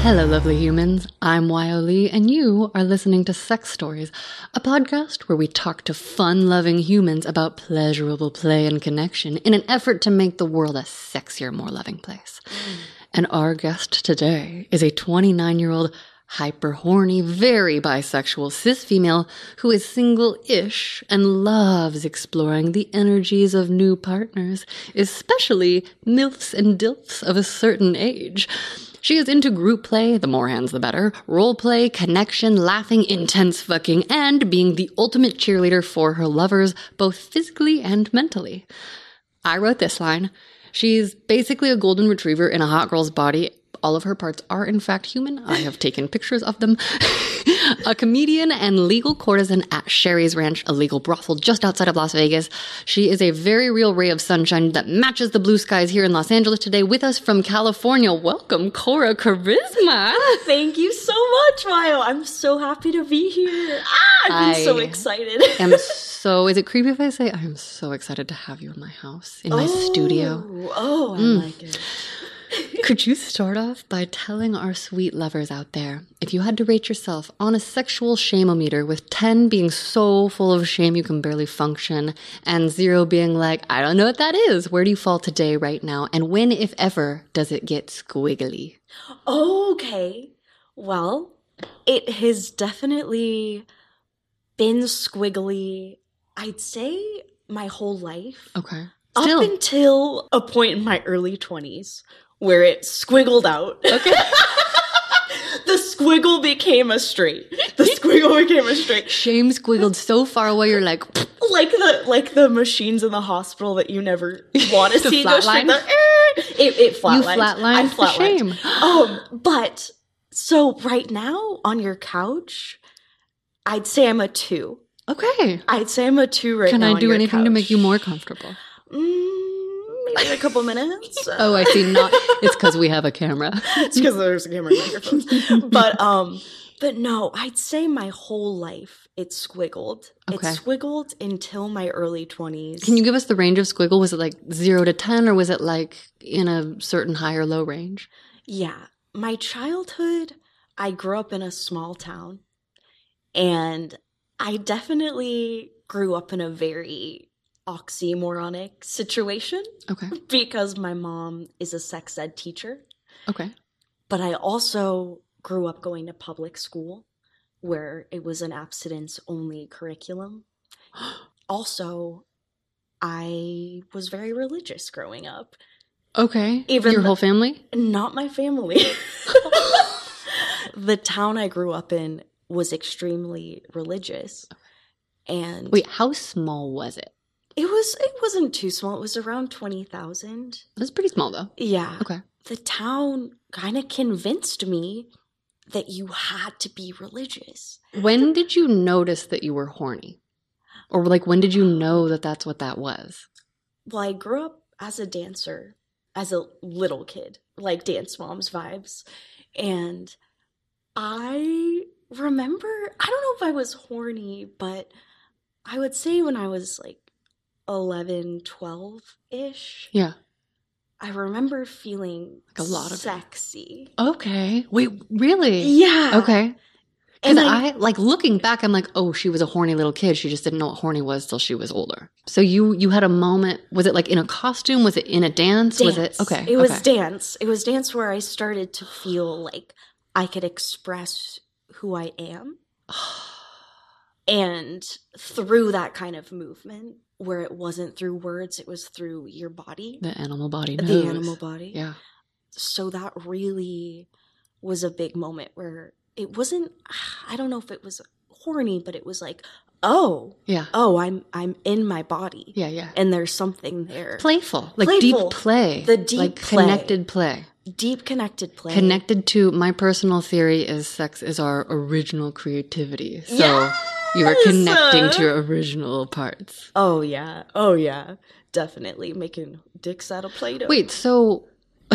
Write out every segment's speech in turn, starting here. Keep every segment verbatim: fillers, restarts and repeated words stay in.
Hello, lovely humans. I'm Wyo Lee, and you are listening to Sex Stories, a podcast where we talk to fun-loving humans about pleasurable play and connection in an effort to make the world a sexier, more loving place. Mm. And our guest today is a twenty-nine-year-old, hyper-horny, very bisexual cis female who is single-ish and loves exploring the energies of new partners, especially MILFs and DILFs of a certain age. She is into group play, the more hands the better, role play, connection, laughing, intense fucking, and being the ultimate cheerleader for her lovers, both physically and mentally. I wrote this line. She's basically a golden retriever in a hot girl's body. All of her parts are, in fact, human. I have taken pictures of them. A comedian and legal courtesan at Sherry's Ranch, a legal brothel just outside of Las Vegas. She is a very real ray of sunshine that matches the blue skies here in Los Angeles today. With us from California, welcome, Cora Charisma. Thank you so much, Wyo. I'm so happy to be here. Ah, I've been I so excited. am so, is it creepy if I say I am so excited to have you in my house, in my oh, studio? Oh, I mm. like it. Could you start off by telling our sweet lovers out there, if you had to rate yourself on a sexual shame-o-meter, with ten being so full of shame you can barely function, and zero being like, I don't know what that is, where do you fall today, right now? And when, if ever, does it get squiggly? Okay. Well, it has definitely been squiggly, I'd say, my whole life. Okay. Still. Up until a point in my early twenties. Where it squiggled out. Okay. The squiggle became a straight. The squiggle became a straight. Shame squiggled so far away, you're like... Like the like the machines in the hospital that you never want to see go straight. The, it it flatlined. You flatlined I flatlined. Shame. Um, but, so right now, on your couch, I'd say I'm a two. Okay. I'd say I'm a two right Can now Can I do anything couch. to make you more comfortable? Mm. Maybe a couple minutes. Oh, I see. Not. It's because we have a camera. It's because there's a camera and microphones. But um, but no, I'd say my whole life it squiggled. Okay. It squiggled until my early twenties. Can you give us the range of squiggle? Was it like zero to ten, or was it like in a certain high or low range? Yeah, my childhood. I grew up in a small town, and I definitely grew up in a very oxymoronic situation. Okay. Because my mom is a sex ed teacher. Okay. But I also grew up going to public school where it was an abstinence-only curriculum. Also, I was very religious growing up. Okay. Even Your the, whole family? Not my family. The town I grew up in was extremely religious. And wait, how small was it? It was, it wasn't too small. It was around twenty thousand. That's pretty small, though. Yeah. Okay. The town kind of convinced me that you had to be religious. When did you notice that you were horny? Or, like, when did you know that that's what that was? Well, I grew up as a dancer, as a little kid, like Dance Moms vibes. And I remember, I don't know if I was horny, but I would say when I was, like, eleven, twelve-ish. Yeah. I remember feeling like a lot of sexy. Okay. Wait, really? Yeah. Okay. Because I, I, like, looking back, I'm like, oh, she was a horny little kid. She just didn't know what horny was till she was older. So you you had a moment, was it like in a costume? Was it in a dance? Dance. Was it? Okay. It was okay. dance. It was dance where I started to feel like I could express who I am. And through that kind of movement, where it wasn't through words, it was through your body. The animal body knows. The animal body. Yeah. So that really was a big moment where it wasn't, I don't know if it was horny, but it was like, oh, yeah. Oh, I'm I'm in my body. Yeah, yeah. And there's something there. Playful. Like Playful. deep play. The deep like play. Connected play. Deep connected play. Connected to, my personal theory is sex is our original creativity. So yes! you are connecting to your original parts. Oh, yeah. Oh, yeah. Definitely. Making dicks out of Play-Doh. Wait, so...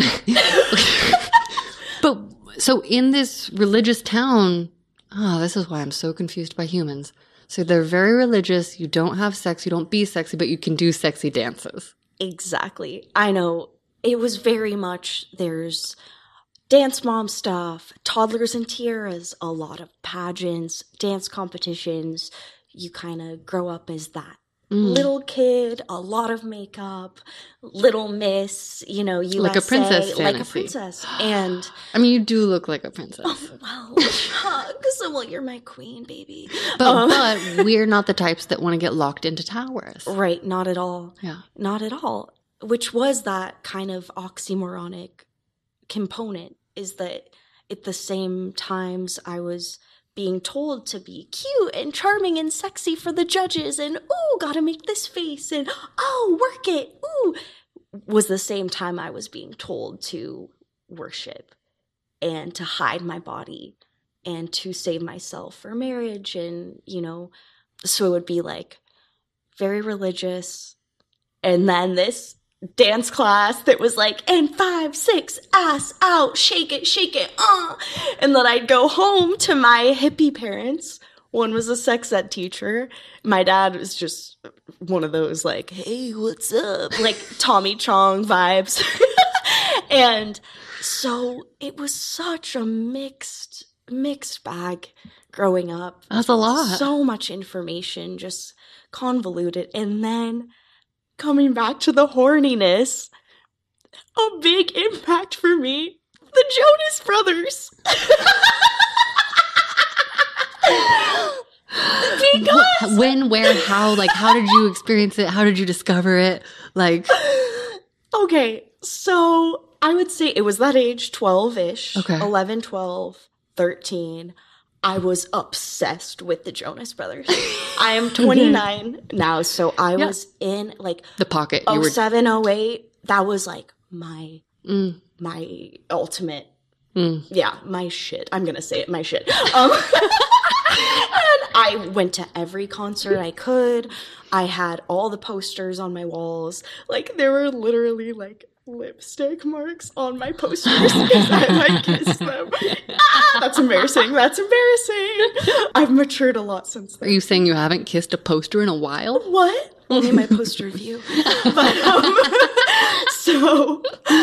but, so in this religious town... Oh, this is why I'm so confused by humans. So they're very religious. You don't have sex. You don't be sexy, but you can do sexy dances. Exactly. I know. It was very much, there's dance mom stuff, toddlers and tiaras, a lot of pageants, dance competitions. You kind of grow up as that. Mm. Little kid, a lot of makeup, little miss, you know, U S A. Like a princess fantasy. Like a princess. And I mean, you do look like a princess. Oh, well, hugs. Well, you're my queen, baby. But, um, but we're not the types that want to get locked into towers. Right, not at all. Yeah. Not at all. Which was that kind of oxymoronic component, is that at the same times I was being told to be cute and charming and sexy for the judges and, ooh, gotta make this face and, oh, work it, ooh, was the same time I was being told to worship and to hide my body and to save myself for marriage. And, you know, so it would be like very religious. And then this dance class that was like, and five, six, ass out, shake it, shake it, uh. And then I'd go home to my hippie parents. One was a sex ed teacher. My dad was just one of those like, hey, what's up? Like Tommy Chong vibes. And so it was such a mixed, mixed bag growing up. That's a lot. So much information, just convoluted. And then coming back to the horniness, a big impact for me, the Jonas Brothers. Because when, where, how, like, how did you experience it? How did you discover it? Like, okay, so I would say it was that age, twelve-ish, okay. eleven, twelve, thirteen. I was obsessed with the Jonas Brothers. I am twenty-nine now, so I yeah. was in like the pocket. oh seven, oh eight. That was like my mm. my ultimate, mm. yeah, my shit. I'm gonna say it, my shit. Um, and I went to every concert I could. I had all the posters on my walls. Like there were literally like lipstick marks on my posters because I like kissed them. Ah, that's embarrassing. That's embarrassing. I've matured a lot since then. Are you saying you haven't kissed a poster in a while? What? Only my poster view. But um, so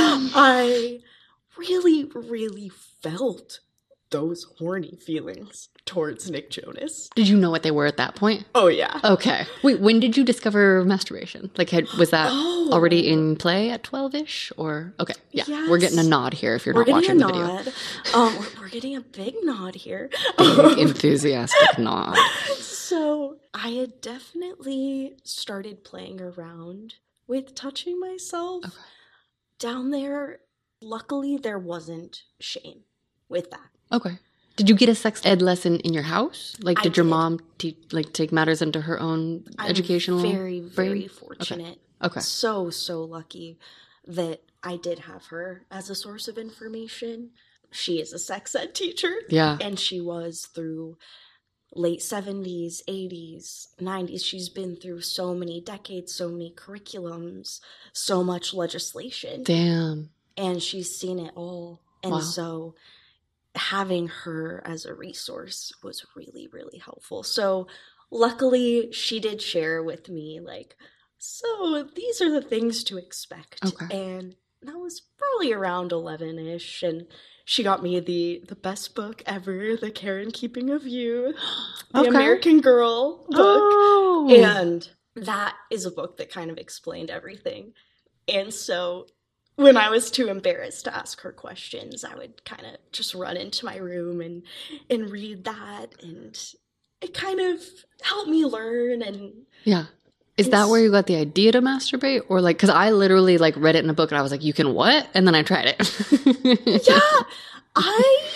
I really, really felt those horny feelings towards Nick Jonas. Did you know what they were at that point? Oh, yeah. Okay. Wait, when did you discover masturbation? Like, had, was that oh. already in play at twelve-ish? Or, okay, yeah. Yes. We're getting a nod here if you're we're not watching the nod. video. Um, we're, we're getting a big nod here. Big, enthusiastic nod. So, I had definitely started playing around with touching myself. Okay. Down there, luckily, there wasn't shame with that. Okay. Did you get a sex ed lesson in your house? Like, did I your did. mom te- like take matters into her own I'm educational very, brain? very fortunate. Okay. okay. So, so lucky that I did have her as a source of information. She is a sex ed teacher. Yeah. And she was through late seventies, eighties, nineties. She's been through so many decades, so many curriculums, so much legislation. Damn. And she's seen it all. And wow. so having her as a resource was really, really helpful. So luckily she did share with me like, so these are the things to expect. Okay. And that was probably around eleven-ish. And she got me the, the best book ever, The Care and Keeping of You, the okay. American Girl book. Oh. And that is a book that kind of explained everything. And so when I was too embarrassed to ask her questions, I would kind of just run into my room and, and read that. And it kind of helped me learn. And yeah. Is that where you got the idea to masturbate? Or like, because I literally like read it in a book and I was like, you can what? And then I tried it. yeah. I,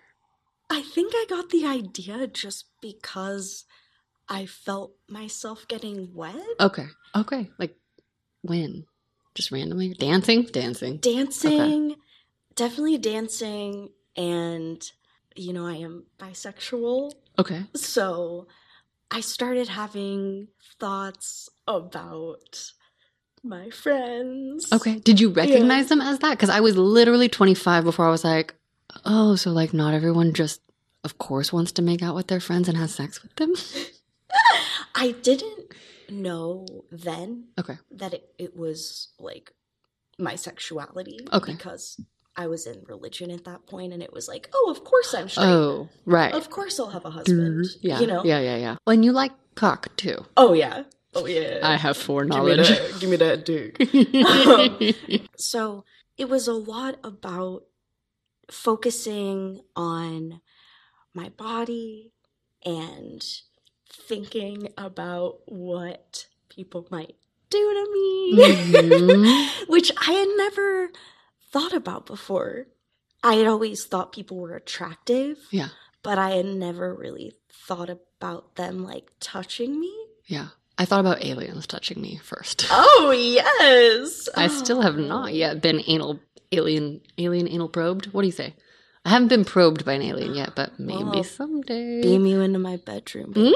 I think I got the idea just because I felt myself getting wet. Okay. Okay. Like when? Just randomly? Dancing? Dancing. Dancing. Okay. Definitely dancing. And, you know, I am bisexual. Okay. So I started having thoughts about my friends. Okay. Did you recognize yeah. them as that? Because I was literally twenty-five before I was like, oh, so like not everyone just, of course, wants to make out with their friends and has sex with them? I didn't know then okay. that it, it was like my sexuality. Okay. Because I was in religion at that point, and it was like, oh, of course I'm straight. Oh, right. Of course I'll have a husband. Yeah, you know? yeah, yeah, yeah. Well, and you like cock, too. Oh, yeah. Oh, yeah. I have foreknowledge. Give me that, give me that dick. um, so it was a lot about focusing on my body and thinking about what people might do to me, mm-hmm. which I had never thought about before. I had always thought people were attractive, yeah, but I had never really thought about them like touching me. Yeah. I thought about aliens touching me first. Oh, yes. I still have not yet been anal alien alien anal probed. What do you say? I haven't been probed by an alien yet, but maybe well, someday. Beam you into my bedroom. Mm?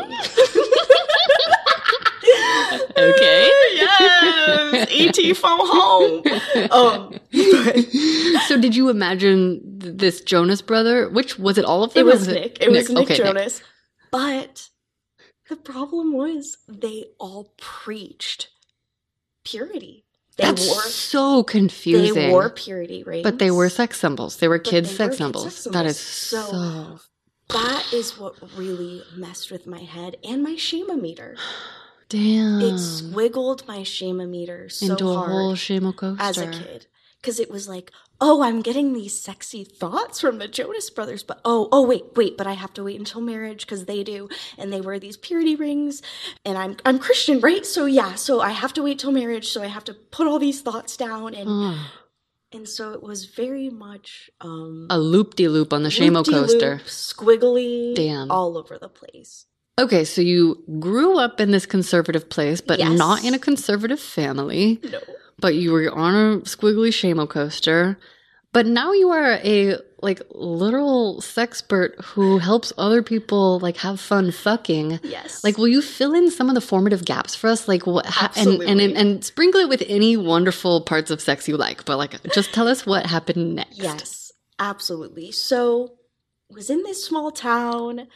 Okay. Yes. E T phone home. Um, but, so did you imagine th- this Jonas brother? Which was it all of them? It was, was Nick. It, it was Nick, okay, Jonas. Nick. But the problem was they all preached purity. They That's wore, so confusing. They wore purity rings. But they were sex symbols. They were kids' they sex, were symbols. Kid sex symbols. That is so, so... That is what really messed with my head and my shame-o-meter. Damn. It squiggled my shame-o-meter so Into a hard whole shame-o coaster. as a kid. Because it was like, oh, I'm getting these sexy thoughts from the Jonas Brothers, but oh, oh, wait, wait, but I have to wait until marriage because they do, and they wear these purity rings, and I'm I'm Christian, right? So yeah, so I have to wait till marriage, so I have to put all these thoughts down, and oh. and so it was very much um, a loop-de-loop on the shame-o coaster, squiggly, damn, all over the place. Okay, so you grew up in this conservative place, but yes. not in a conservative family. No. But you were on a squiggly shame-o coaster. But now you are a, like, literal sexpert who helps other people, like, have fun fucking. Yes. Like, will you fill in some of the formative gaps for us? Like, what? Ha- Absolutely. And, and, and sprinkle it with any wonderful parts of sex you like. But, like, just tell us what happened next. Yes, absolutely. So, I was in this small town,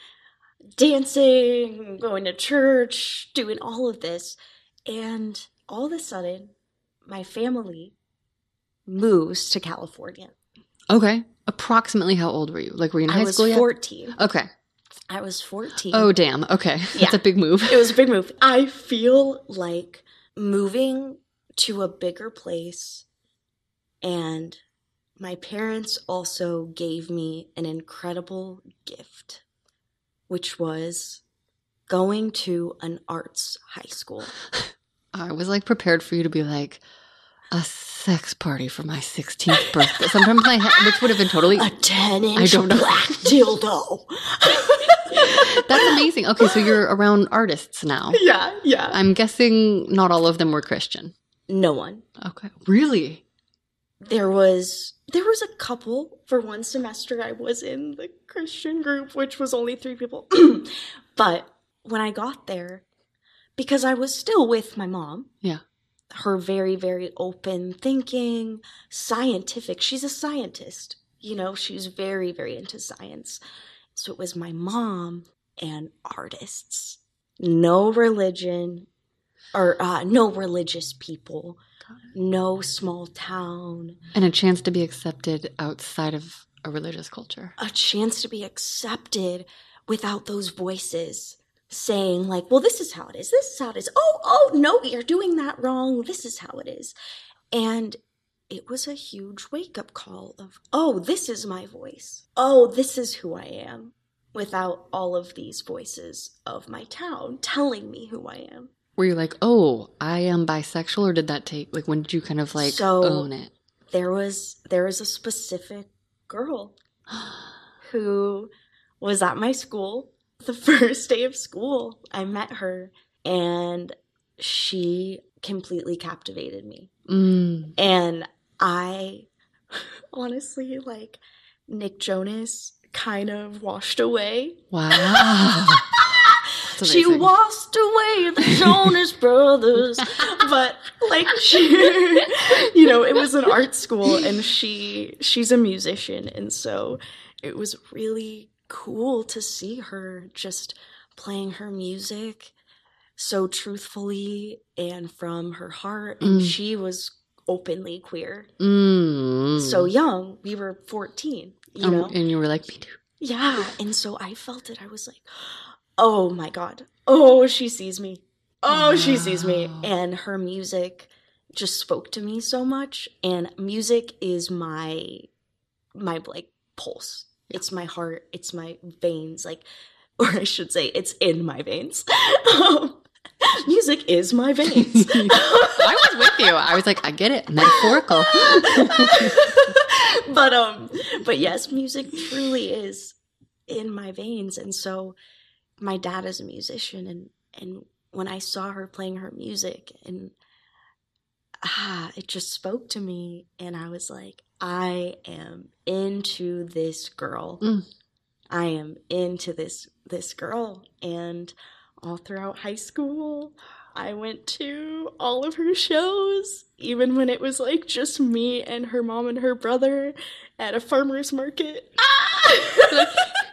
dancing, going to church, doing all of this. And all of a sudden, my family moves to California. Okay. Approximately how old were you? Like, were you in high school yet? I was fourteen. Okay. I was fourteen. Oh, damn. Okay. That's yeah. a big move. It was a big move. I feel like moving to a bigger place, and my parents also gave me an incredible gift, which was going to an arts high school. I was, like, prepared for you to be like, a sex party for my sixteenth birthday. Sometimes my head, which would have been totally... A ten-inch black dildo. That's amazing. Okay, so you're around artists now. Yeah, yeah. I'm guessing not all of them were Christian. No one. Okay. Really? There was... There was a couple. For one semester, I was in the Christian group, which was only three people. But when I got there, because I was still with my mom. Yeah. Her very, very open thinking, scientific. She's a scientist. You know, she's very, very into science. So it was my mom and artists. No religion, or uh, no religious people. No small town. And a chance to be accepted outside of a religious culture. A chance to be accepted without those voices saying, like, well, this is how it is. This is how it is. Oh, oh, no, you're doing that wrong. This is how it is. And it was a huge wake-up call of, oh, this is my voice. Oh, this is who I am, without all of these voices of my town telling me who I am. Were you like, oh, I am bisexual, or did that take, like, when did you kind of, like, so own it? There was, there was a specific girl who was at my school. The first day of school, I met her, and she completely captivated me. Mm. And I, honestly, like, Nick Jonas kind of washed away. Wow. She washed away the Jonas Brothers. But, like, she, you know, it was an art school, and she she's a musician, and so it was really cool to see her just playing her music so truthfully and from her heart. And mm. she was openly queer. Mm. So young, we were fourteen, you um, know? And you were like, me too. Yeah, and so I felt it. I was like, oh my God. Oh, she sees me. Oh, wow. She sees me. And her music just spoke to me so much. And music is my, my like pulse. Yeah. It's my heart. It's my veins. Like, or I should say, it's in my veins. um, music is my veins. I was with you. I was like, I get it. Metaphorical. but um, but yes, music truly is in my veins. And so my dad is a musician, and and when I saw her playing her music, and ah, it just spoke to me, and I was like, I am into this girl. Mm. I am into this this girl. And all throughout high school, I went to all of her shows, even when it was like just me and her mom and her brother at a farmer's market. Ah!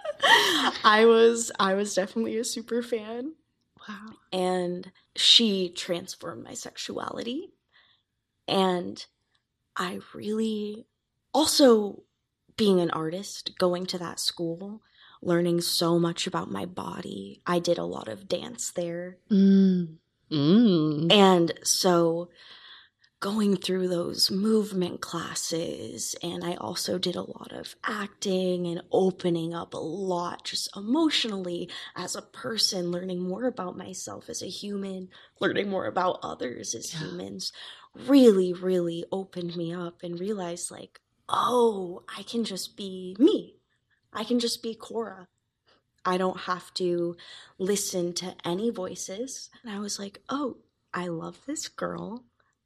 I was I was definitely a super fan. Wow. And she transformed my sexuality. And I really also, being an artist, going to that school, learning so much about my body. I did a lot of dance there. Mm. Mm. And so going through those movement classes, and I also did a lot of acting and opening up a lot just emotionally as a person, learning more about myself as a human, learning more about others as yeah. humans, really, really opened me up and realized like, oh, I can just be me. I can just be Cora. I don't have to listen to any voices. And I was like, oh, I love this girl.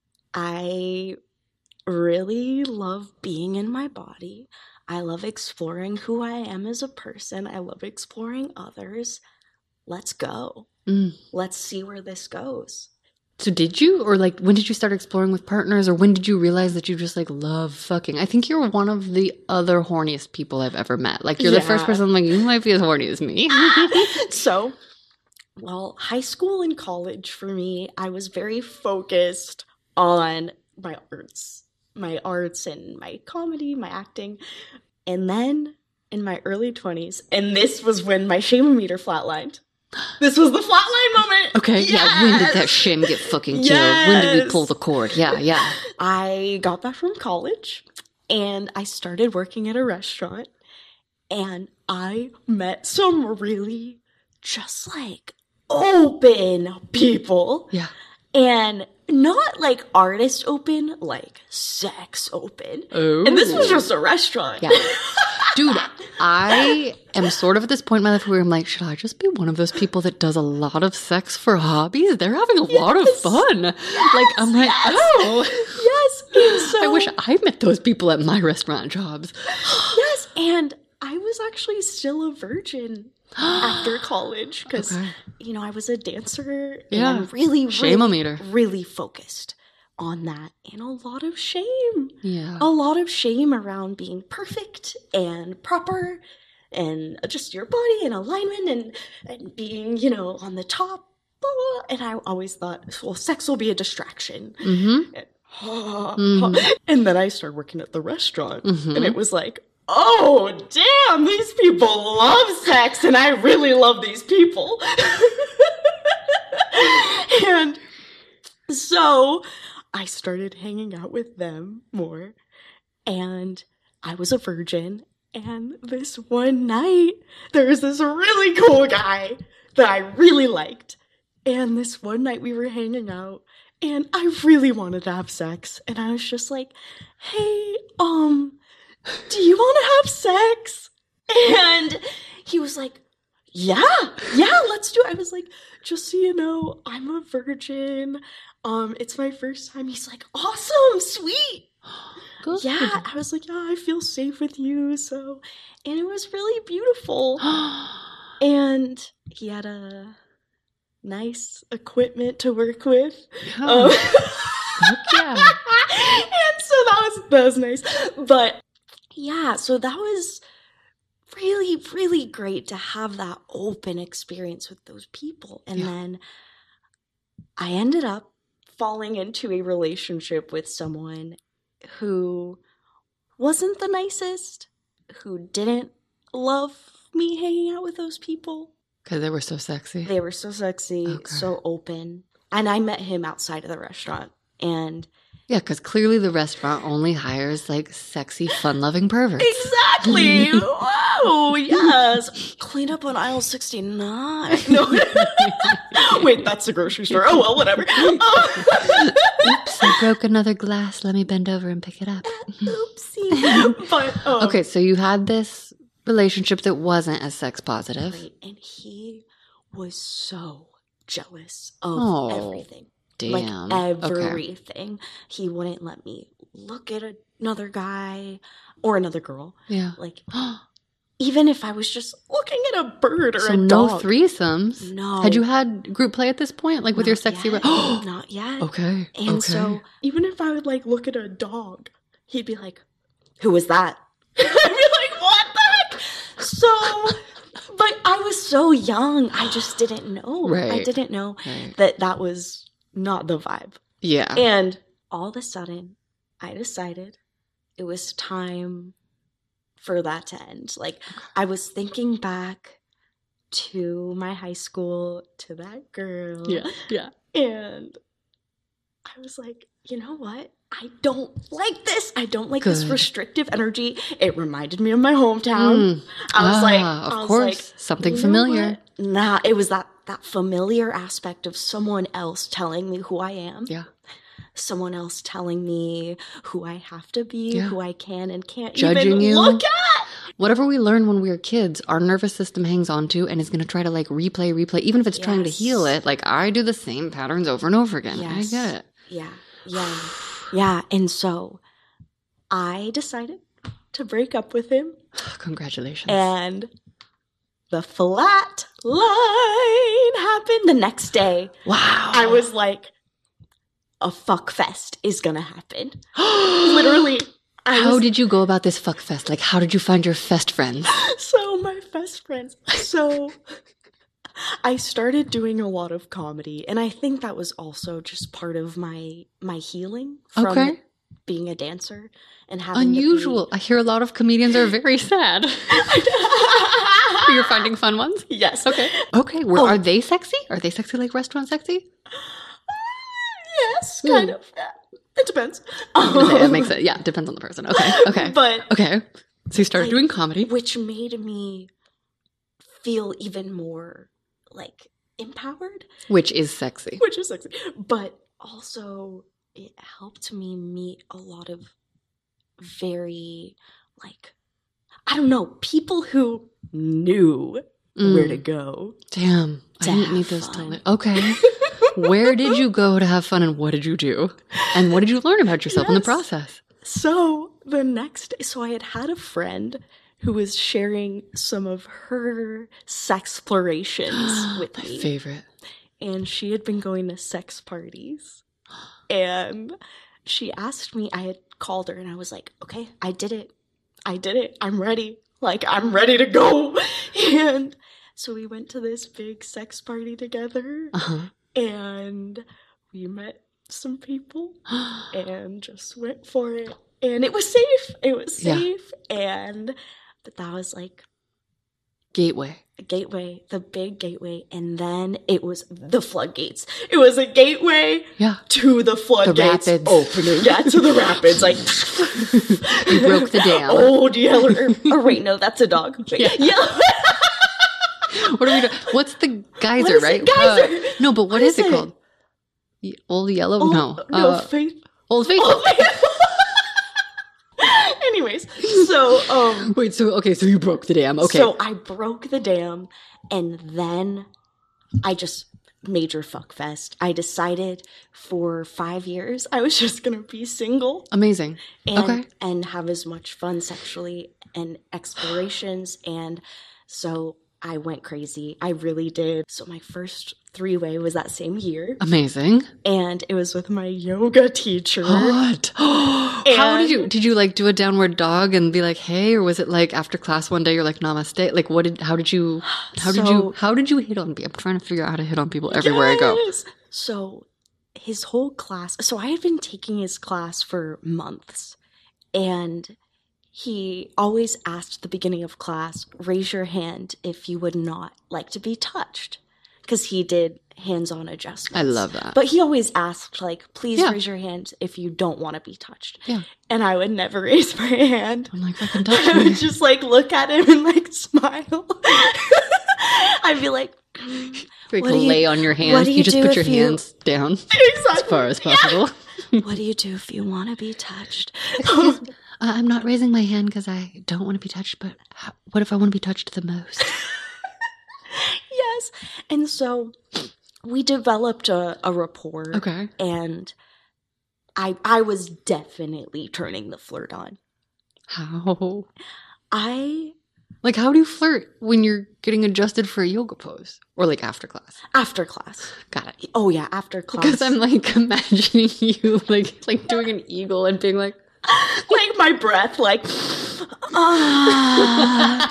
I really love being in my body. I love exploring who I am as a person. I love exploring others. Let's go. Mm. Let's see where this goes. So did you, or like, when did you start exploring with partners, or when did you realize that you just like love fucking? I think you're one of the other horniest people I've ever met. Like, you're yeah. the first person I'm like, you might be as horny as me. So, well, high school and college for me, I was very focused on my arts, my arts and my comedy, my acting. And then in my early twenties, and this was when my shame-o-meter flatlined. This was the flatline moment. Okay, yes. yeah. When did that shame get fucking killed? Yes. When did we pull the cord? Yeah, yeah. I got back from college, and I started working at a restaurant, and I met some really just like open people. Yeah. And not like artist open, like sex open. Oh. And this was just a restaurant. Yeah. Dude, I am sort of at this point in my life where I'm like, should I just be one of those people that does a lot of sex for hobbies? They're having a yes. lot of fun. Yes. Like, I'm like, yes. oh. Yes. And so, I wish I met those people at my restaurant jobs. Yes. And I was actually still a virgin after college because, okay. you know, I was a dancer and yeah. I'm really, really, really focused on that, and a lot of shame. Yeah. A lot of shame around being perfect and proper and just your body and alignment and, and being, you know, on the top. Blah, blah. And I always thought, well, sex will be a distraction. Mm-hmm. And, oh, mm-hmm. and then I started working at the restaurant, mm-hmm. and it was like, oh, damn, these people love sex, and I really love these people. And so I started hanging out with them more, and I was a virgin, and this one night, there was this really cool guy that I really liked, and this one night we were hanging out, and I really wanted to have sex, and I was just like, hey, um, do you want to have sex? And he was like, yeah, yeah, let's do it. I was like, just so you know, I'm a virgin. Um, it's my first time. He's like, awesome, sweet. Good. Yeah, I was like, yeah, I feel safe with you. So, and it was really beautiful. And he had a nice equipment to work with. Yeah. Um, yeah. And so that was that was nice. But yeah, so that was really, really great to have that open experience with those people. And yeah. then I ended up falling into a relationship with someone who wasn't the nicest, who didn't love me hanging out with those people. Because they were so sexy. They were so sexy, Okay. so open. And I met him outside of the restaurant. And Yeah, because clearly the restaurant only hires like sexy, fun-loving perverts. exactly. Whoa, yes. Clean up on aisle sixty-nine. No. Wait, that's the grocery store. Oh, well, whatever. Oh. Oops, I broke another glass. Let me bend over and pick it up. Oopsie. But, um, Okay, so you had this relationship that wasn't as sex positive. right, and he was so jealous of Oh, everything. Damn. Like Okay. everything. He wouldn't let me look at another guy or another girl. Yeah. Like, even if I was just looking at a bird or So a no dog. threesomes? No. Had you had group play at this point? Like with your Not sexy... yet. Re- Not yet. okay. And okay. so, even if I would like look at a dog, he'd be like, "Who was that?" I'd be like, "What the heck?" So, but I was so young, I just didn't know. I Right. didn't know Right. that that was not the vibe. Yeah. And all of a sudden, I decided it was time for that to end. Like, I was thinking back to my high school, to that girl. Yeah. Yeah. And I was like, you know what? I don't like this. I don't like this Good. restrictive energy. It reminded me of my hometown. Mm. I was Ah, like, of I was course. like, Something you know familiar. what? Nah, it was that that familiar aspect of someone else telling me who I am. Yeah. Someone else telling me who I have to be, Yeah. who I can and can't Judging even you. look at. Whatever we learn when we were kids, our nervous system hangs on to and is going to try to like replay, replay, even if it's trying to Yes. heal it. Like I do the same patterns over and over again. I Yes. get it. Yeah, yeah, yeah. And so I decided to break up with him. Congratulations. And the flat line happened the next day. wow. I was like, a fuck fest is gonna happen. Literally. I How was, did you go about this fuck fest? Like, how did you find your fest friends? so my best friends. So I started doing a lot of comedy, and I think that was also just part of my my healing from Okay. being a dancer and having to be- Unusual. I hear a lot of comedians are very sad. You're finding fun ones? Yes. Okay. Okay. Were, Oh. Are they sexy? Are they sexy like restaurant sexy? Yes, kind Hmm. of. Yeah. It depends. I was gonna say, that makes it. Yeah, depends on the person. Okay. Okay. But Okay. So you started Like, doing comedy. which made me feel even more like empowered, Which is sexy. which is sexy. But also, it helped me meet a lot of very, like, I don't know, people who knew where to Mm. go. Damn. I to didn't have need this to fun. li- Okay. Where did you go to have fun and what did you do? And what did you learn about yourself in the Yes. process? So the next day, so I had had a friend who was sharing some of her sexplorations with My me. favorite. And she had been going to sex parties. And she asked me, I had called her and I was like, okay, I did it. I did it. I'm ready. Like, I'm ready to go. And so we went to this big sex party together Uh-huh. and we met some people and just went for it. And it was safe. It was Yeah. safe. And, but that was like Gateway. a gateway, the big gateway. And then it was the floodgates. It was a gateway Yeah. to the floodgates rapids. opening. Yeah, to the rapids. Like, You broke the dam. Old Yeller. Or wait, no, that's a dog. Wait, Yeah. yeah. What are we doing? What's the geyser, What is it? right? Geyser. Uh, no, but what What is, is it it? called? Ye- Old Yellow? Oh, no. no, Uh, faith. Old Faithful. Anyways, so um Wait, so, okay, so you broke the dam. Okay. so I broke the dam and then I just major fuck fest. I decided for five years I was just gonna be single Amazing. and Okay. and have as much fun sexually and explorations, and so I went crazy. I really did. So my first three-way was that same year, Amazing. and it was with my yoga teacher. What? How did And- you, did you like do a downward dog and be like, hey, or was it like after class one day you're like, namaste? Like what did, how did you, how did you, So- how did you hit on me? I'm trying to figure out how to hit on people everywhere I go. Yes! So his whole class. So I had been taking his class for months, and he always asked at the beginning of class, raise your hand if you would not like to be touched, because he did hands-on adjustments. I love that. But he always asked, like, please Yeah. raise your hand if you don't want to be touched. Yeah. And I would never raise my hand. I'm like, fucking touch I me. would just, like, look at him and, like, smile. I'd be like, You what can do you- lay on your what hands. do You, you just do put your if you- hands down exactly. as far as possible. What do you do if you want to be touched? Uh, I'm not raising my hand because I don't want to be touched, but how, what if I want to be touched the most? Yes. And so we developed a, a rapport. Okay. And I I was definitely turning the flirt on. How? I, Like, how do you flirt when you're getting adjusted for a yoga pose? Or, like, after class? after class. Got it. Oh, yeah, after class. Because I'm, like, imagining you, like, like doing an eagle and being like, like my breath, like, ah,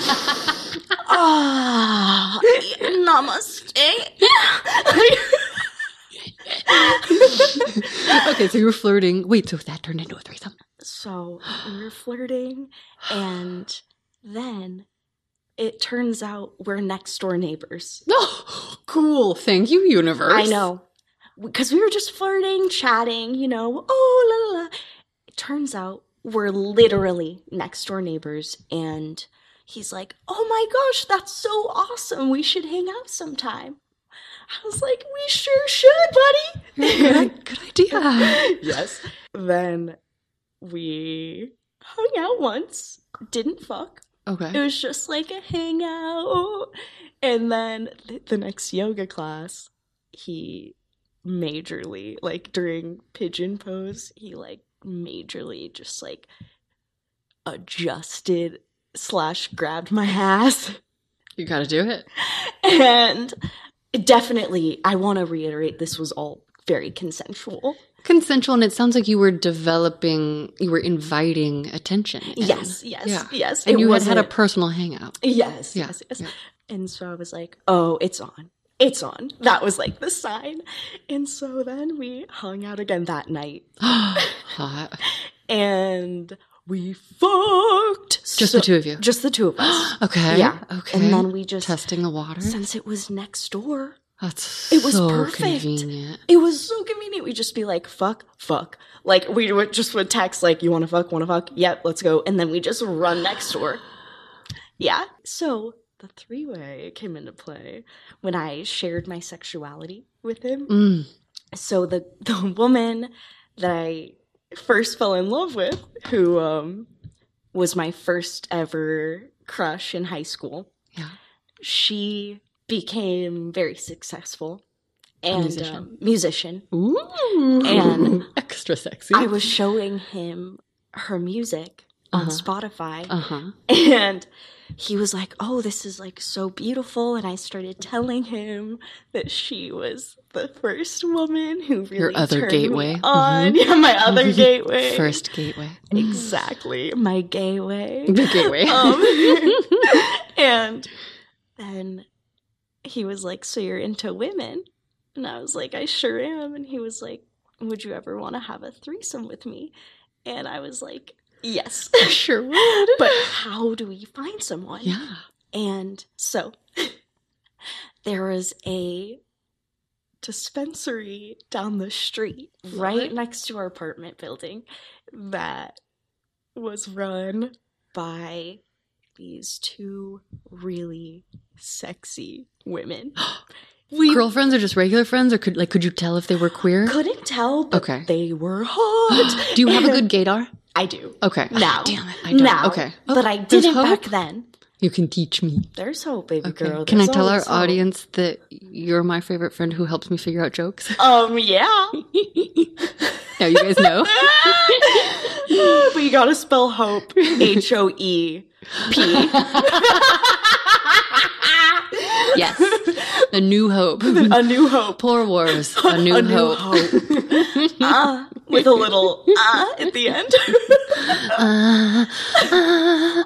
ah, namaste. okay, so you were flirting. Wait, so that turned into a threesome? So we were flirting, and then it turns out we're next door neighbors. Oh, cool. Thank you, universe. I know. Because we were just flirting, chatting, you know, oh, la la la. It turns out we're literally next door neighbors, and he's like, oh my gosh, that's so awesome. We should hang out sometime. I was like, we sure should, buddy. Good, good idea. Yes. Then we hung out once, didn't fuck. It Okay. was just like a hangout. And then th- the next yoga class, he majorly, like during pigeon pose, he like majorly just like adjusted slash grabbed my ass. You gotta do it. And definitely, I want to reiterate, this was all very consensual. Consensual, and it sounds like you were developing, you were inviting attention. in. Yes, yes, Yeah. yes. And It you had had a wasn't- personal hangout. Yes, Yeah, yes, yes. yeah. And so I was like, oh, it's on. It's on. That was like the sign. And so then we hung out again that night. Hot. And we fucked. Just So- the two of you. Just the two of us. Okay. Yeah. Okay. And then we just, testing the water. since it was next door, That's it was so perfect. convenient. it was so convenient. We'd just be like, fuck, fuck. Like, we would just would text, like, you want to fuck, want to fuck? Yep, let's go. And then we just run next door. Yeah. So the three-way came into play when I shared my sexuality with him. Mm. So the, the woman that I first fell in love with, who um, was my first ever crush in high school, Yeah. she became very successful. And musician. um, musician. Ooh. And extra sexy. I was showing him her music on Uh-huh. Spotify, Uh huh. and he was like, oh, this is like so beautiful. And I started telling him that she was the first woman who really Your other turned gateway. me on. Mhm. Yeah, my other gateway. First gateway. Exactly. My gateway. The gateway. Um, and then he was like, so you're into women? And I was like, I sure am. And he was like, would you ever want to have a threesome with me? And I was like, yes. I sure would. But how do we find someone? Yeah. And so there was a dispensary down the street, right What? next to our apartment building, that was run by these two really sexy women. We Girlfriends or just regular friends, or could like could you tell if they were queer? couldn't tell, but Okay. they were hot. Do you have a good gaydar? I do. Okay. Now. Damn it. I don't. Now. Okay. But I There's didn't hope? back then. You can teach me. There's hope, baby Okay. girl. Can I There's tell our always hope. audience that you're my favorite friend who helps me figure out jokes? Um, yeah. Now you guys know. But you gotta spell hope. H O E P. Yes. A new hope. A new hope. Poor wars. A new A new hope. hope. Uh, with a little uh at the end. Uh, uh,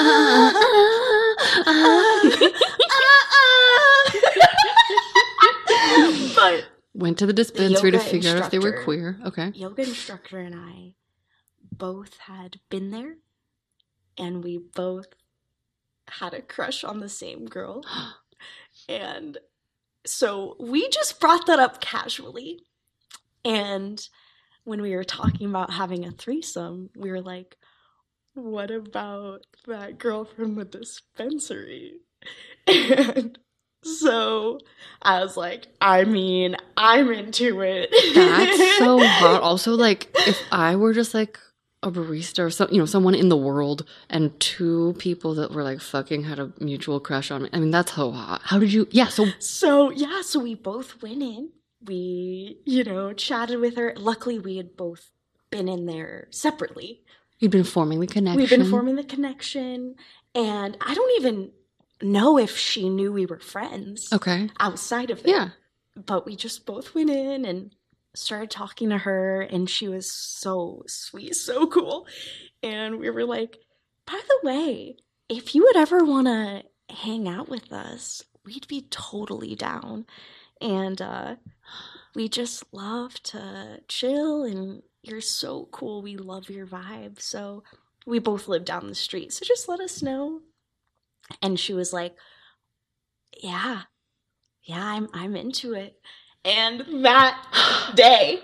uh, uh, uh. But Went to the dispensary to yoga figure out if they were instructor- queer. Okay. yoga instructor and I both had been there, and we both had a crush on the same girl. And so we just brought that up casually. And when we were talking about having a threesome, we were like, what about that girl from the dispensary? And so I was like, I mean, I'm into it. That's so hot. Also, like, if I were just like a barista or some, you know, someone in the world, and two people that were like fucking had a mutual crush on me. I mean, that's so hot. How did you? Yeah. So So, yeah, so we both went in. We, you know, chatted with her. Luckily, we had both been in there separately. you'd been forming the connection. We've been forming the connection. And I don't even know if she knew we were friends Okay. outside of it. Yeah. But we just both went in and started talking to her, and she was so sweet, so cool. And we were like, by the way, if you would ever want to hang out with us, we'd be totally down. And uh, we just love to chill, and you're so cool. We love your vibe. So we both live down the street, so just let us know. And she was like, yeah, yeah, I'm I'm into it. And that day,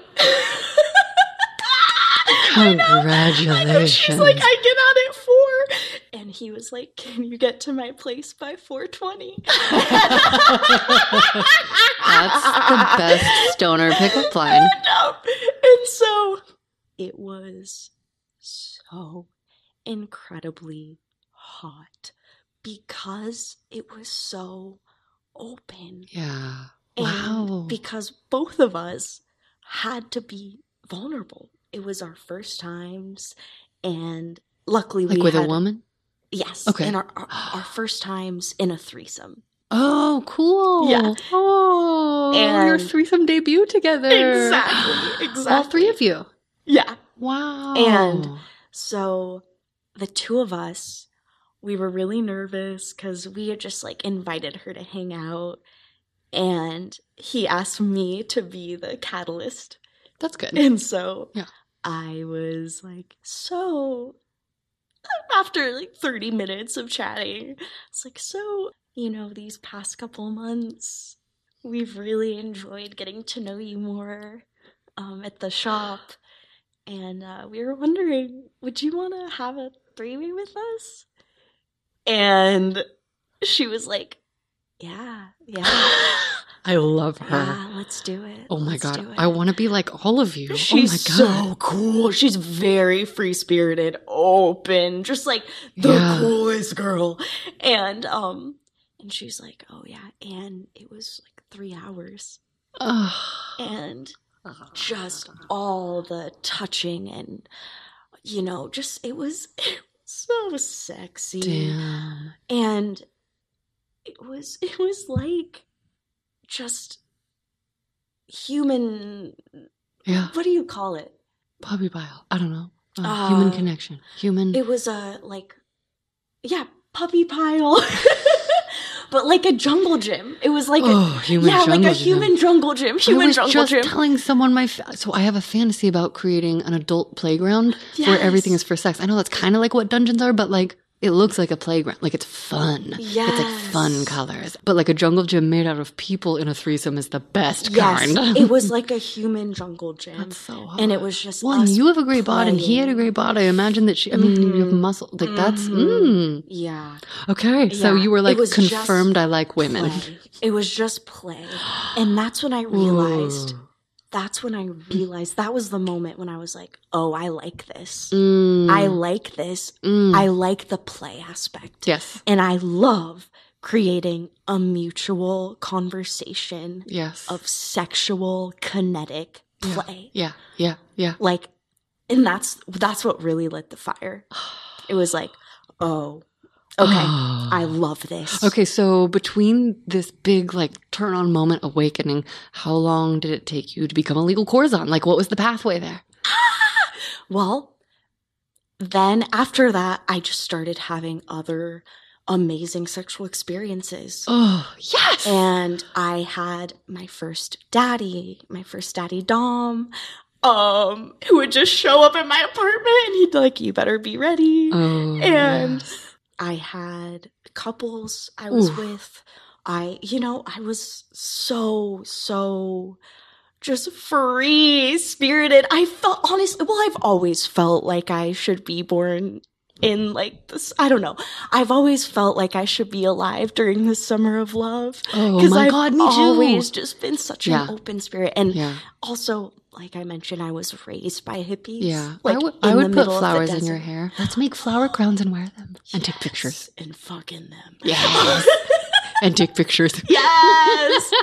I know, I know, she's like, I get out at four. And he was like, can you get to my place by four twenty? That's the best stoner pickup line. And, um, and so it was so incredibly hot because it was so open. Yeah. And Wow. because both of us had to be vulnerable. It was our first times, and luckily we Like with had, a woman? Yes. Okay. And our, our, our first times in a threesome. Oh, cool. Yeah. Oh, your And- threesome debut together. Exactly. Exactly. All three of you. Yeah. Wow. And so the two of us, we were really nervous because we had just like invited her to hang out. And he asked me to be the catalyst. That's good. And so Yeah. I was like, so after like thirty minutes of chatting, it's like, so, you know, these past couple months, we've really enjoyed getting to know you more um, at the shop. And uh, we were wondering, would you want to have a three-way with us? And she was like, yeah, yeah, I love her. yeah, let's do it. Oh my Let's God. do it. I want to be like all of you. She's oh my God. so cool. She's very free-spirited, open, just like the Yeah. coolest girl. And um and she's like, "Oh yeah." And it was like three hours. Ugh. And just all the touching and you know, just it was, it was so sexy. Damn. And it was it was like just human, Yeah. what do you call it? Puppy pile. I don't know. Uh, Uh, human connection. Human. It was a like, yeah, puppy pile, but like a jungle gym. It was like oh, a human yeah, like a jungle gym. human jungle gym. Human I was jungle just gym. telling someone my fa- so I have a fantasy about creating an adult playground where everything Yes. is for sex. I know that's kind of like what dungeons are, but like it looks like a playground. Like it's fun. It's like fun Yes. colors. But like a jungle gym made out of people in a threesome is the best Yes, kind. it was like a human jungle gym, That's so hot. and it was just Well, and us you have a great body, and he had a playing. great body. I imagine that she. I mean, you have Mhm. muscle. Like that's. Mhm. Mm. Yeah, Okay, so Yeah, you were it like was just confirmed. I like women. play. It was just play, and that's when I realized. Ooh. That's when I realized that was the moment when I was like, "Oh, I like this. Mm. I like this. Mm. I like the play aspect." yes. And I love creating a mutual conversation Yes. of sexual kinetic Yeah. play. Yeah. Yeah. Yeah. Like, and that's that's what really lit the fire. It was like, oh, okay, I love this. Okay, so between this big like turn on moment awakening, how long did it take you to become a legal courtesan? Like what was the pathway there? Well, then after that, I just started having other amazing sexual experiences. Oh, yes! And I had my first daddy, my first daddy Dom, um, who would just show up at my apartment and he'd be like, you better be ready. Oh, and yes. I had couples I was Oof. with. I, you know, I was so, so just free spirited. I felt, honestly, well, I've always felt like I should be born in like this, I don't know. I've always felt like I should be alive during the summer of love. Oh my I've God, me too. always just been such Yeah. an open spirit. And Yeah. also, like I mentioned, I was raised by hippies. Yeah. Like I would, in I the would put middle of the flowers in your desert. hair. Let's make flower crowns and wear them. And take pictures. And fucking them. Yes. And take pictures. Yes.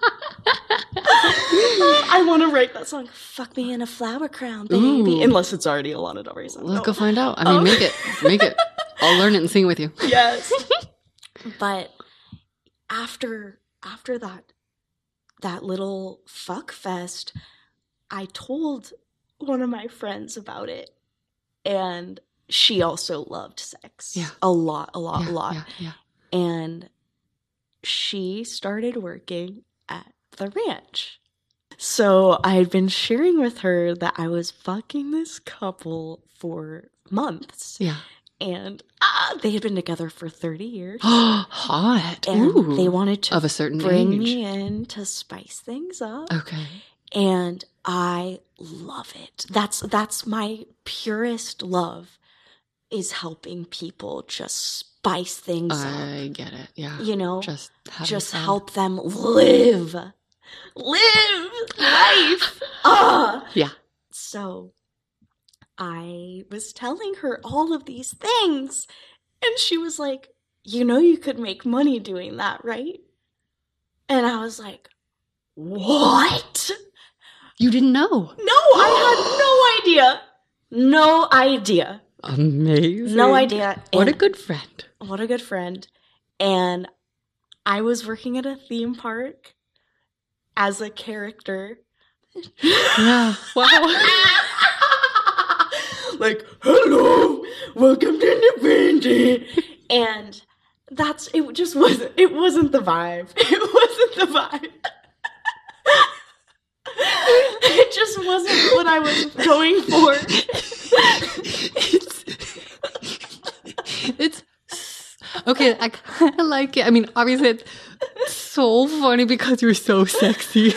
I want to write that song. Fuck me in a flower crown, baby. Ooh. Unless it's already a Lana Del Rey song. Let's No. go find out. I mean, Um. make it. Make it. I'll learn it and sing with you. Yes. But after after that that little fuck fest, I told one of my friends about it, and she also loved sex. Yeah. A lot, a lot, Yeah, a lot. yeah, yeah. And she started working at the ranch. So I had been sharing with her that I was fucking this couple for months. Yeah. And ah, they had been together for thirty years. Hot. And Ooh. they wanted to Of a certain bring age. me in to spice things up. Okay. And I love it. That's that's my purest love, is helping people just spice things up. I get it. Yeah. You know, Just having just fun. help them live. Live life. Ah. Yeah. So I was telling her all of these things, and she was like, you know, you could make money doing that, right? And I was like, what? You didn't know. No, I had no idea. No idea. Amazing. No idea. What a And good friend. what a good friend. And I was working at a theme park as a character. Yeah. Wow. Like, hello, welcome to Independent. And that's, it just wasn't, it wasn't the vibe. It wasn't the vibe. It just wasn't what I was going for. it's, it's okay. I kind of like it. I mean, obviously, it's so funny because you're so sexy.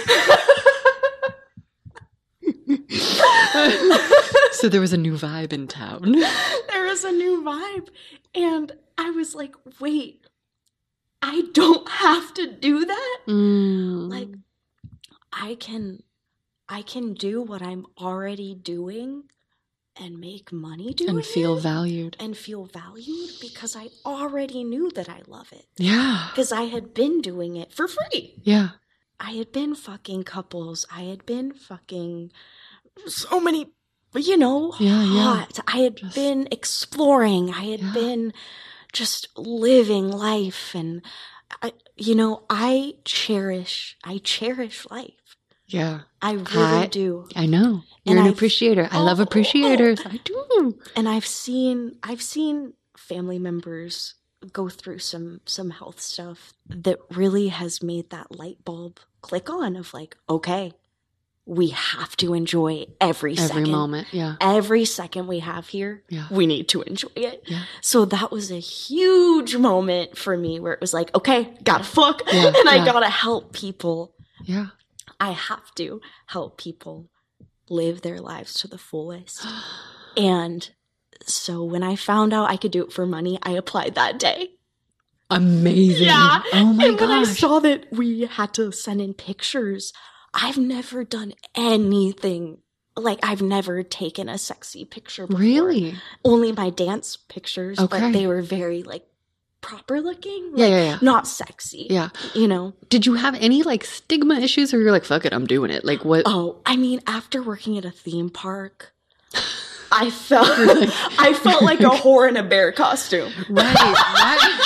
So there was a new vibe in town. There was a new vibe. And I was like, wait, I don't have to do that? Mm. Like, I can, I can do what I'm already doing and make money doing and feel it valued. and feel valued because I already knew that I love it. Yeah. Because I had been doing it for free. Yeah. I had been fucking couples. I had been fucking so many, you know, Yeah, yeah. hot. I had Just- been exploring. I had Yeah. been just living life. And, I, you know, I cherish, I cherish life. Yeah. I really I- do. I know. And You're an I've- appreciator. I love Oh, appreciators. I do. And I've seen, I've seen family members go through some, some health stuff that really has made that light bulb click on of like, okay, we have to enjoy every, Every second. moment. Yeah. Every second we have here, Yeah. we need to enjoy it. Yeah. So that was a huge moment for me where it was like, okay, gotta fuck. Yeah, and I yeah. gotta help people. Yeah. I have to help people live their lives to the fullest. And so when I found out I could do it for money, I applied that day. Amazing. Yeah. Oh my And when I gosh. saw that we had to send in pictures, I've never done anything. Like, I've never taken a sexy picture before. Really? Only my dance pictures, Okay. but they were very, like, proper looking. Yeah, like, yeah, yeah. Not sexy. Yeah. You know? Did you have any like stigma issues or you're like, fuck it, I'm doing it? Like what? Oh, I mean, after working at a theme park, I felt You're like- I felt like a whore in a bear costume. Right, right.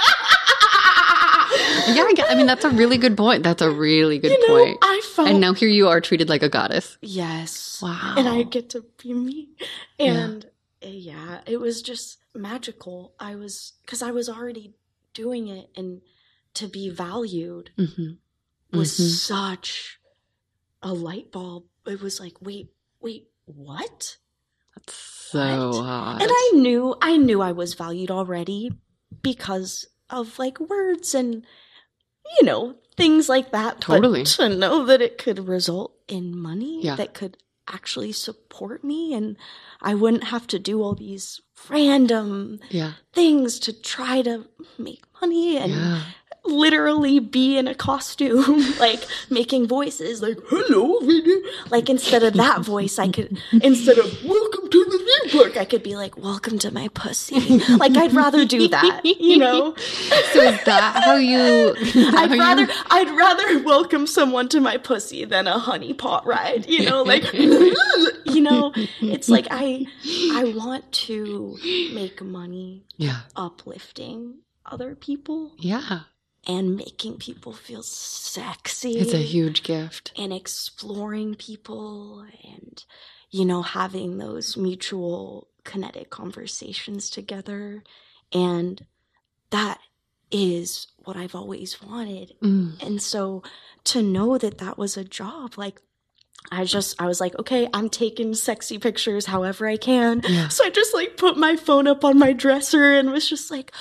Yeah, I, get- I mean, that's a really good point. That's a really good You know, point. I felt And now here you are treated like a goddess. yes. Wow. And I get to be me. And Yeah, it was just magical. I was, because I was already doing it, and to be valued Mm-hmm. was Mm-hmm. such a light bulb. It was like, wait, wait, what? That's so What? hot. And I knew, I knew I was valued already because of like words and, you know, things like that. Totally. But to know that it could result in money Yeah. that could actually support me, and I wouldn't have to do all these random Yeah. things to try to make money and Yeah. literally be in a costume, like making voices like, hello, like instead of that voice, I could, instead of welcome to the theme park, I could be like, welcome to my pussy. Like, I'd rather do that, you know? So is that how you? is that I'd how you- rather, I'd rather welcome someone to my pussy than a honey pot ride, you know, like, you know, it's like, I, I want to make money Yeah. uplifting other people Yeah. and making people feel sexy. It's a huge gift. And exploring people and, you know, having those mutual kinetic conversations together. And that is what I've always wanted. Mm. And so to know that that was a job, like, I just, I was like, okay, I'm taking sexy pictures however I can. Yeah. So I just like put my phone up on my dresser and was just like,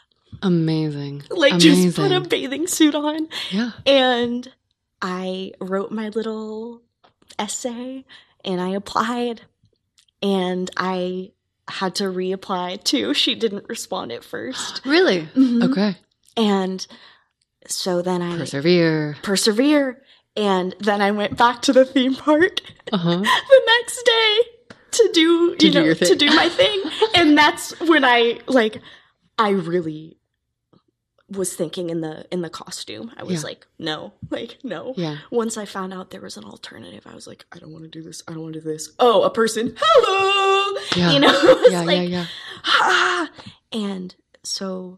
Amazing. like Amazing. just put a bathing suit on. Yeah. And I wrote my little essay and I applied, and I had to reapply too. She didn't respond at first. Really? Mhm. Okay. And so then I Persevere. persevere. And then I went back to the theme park Uh-huh. the next day to do, To you do know, your thing. to do my thing. And that's when I, like, I really was thinking in the in the costume. I was Yeah. like, no, like, no. Yeah. Once I found out there was an alternative, I was like, I don't want to do this. I don't want to do this. Oh, a person. Hello. Yeah. You know, it was Yeah, like, yeah, yeah. ah. And so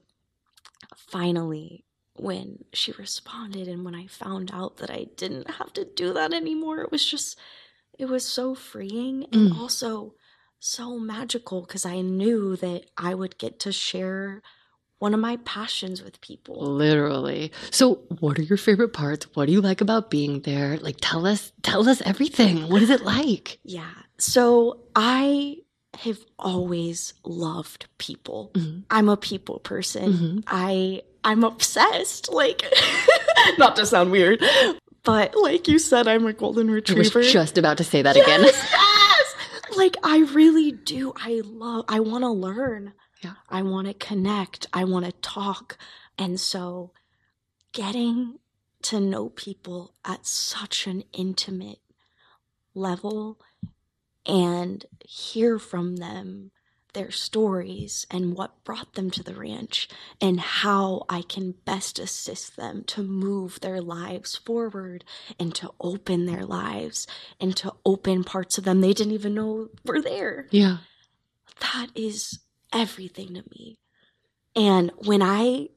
finally, when she responded and when I found out that I didn't have to do that anymore, it was just, it was so freeing and Mm. also so magical because I knew that I would get to share one of my passions with people. Literally. So what are your favorite parts? What do you like about being there? Like, tell us, tell us everything. What is it like? Yeah. So I have always loved people. Mhm. I'm a people person. Mhm. I I'm obsessed. Like, not to sound weird, but like you said, I'm a golden I retriever. was just about to say that yes, again. yes! Like, I really do. I love, I want to learn. Yeah. I want to connect. I want to talk. And so getting to know people at such an intimate level and hear from them their stories and what brought them to the ranch and how I can best assist them to move their lives forward and to open their lives and to open parts of them they didn't even know were there. Yeah. That is everything to me. And when I,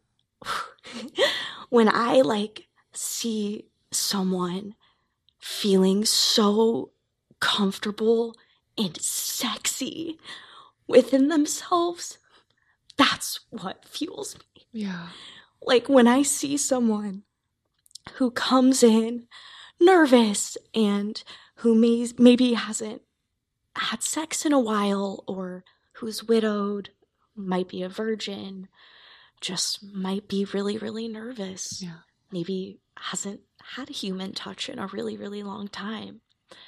when I like see someone feeling so comfortable and sexy within themselves, that's what fuels me. Yeah. Like when I see someone who comes in nervous and who may, maybe hasn't had sex in a while, or who's widowed, might be a virgin, just might be really, really nervous. Yeah. Maybe hasn't had a human touch in a really, really long time.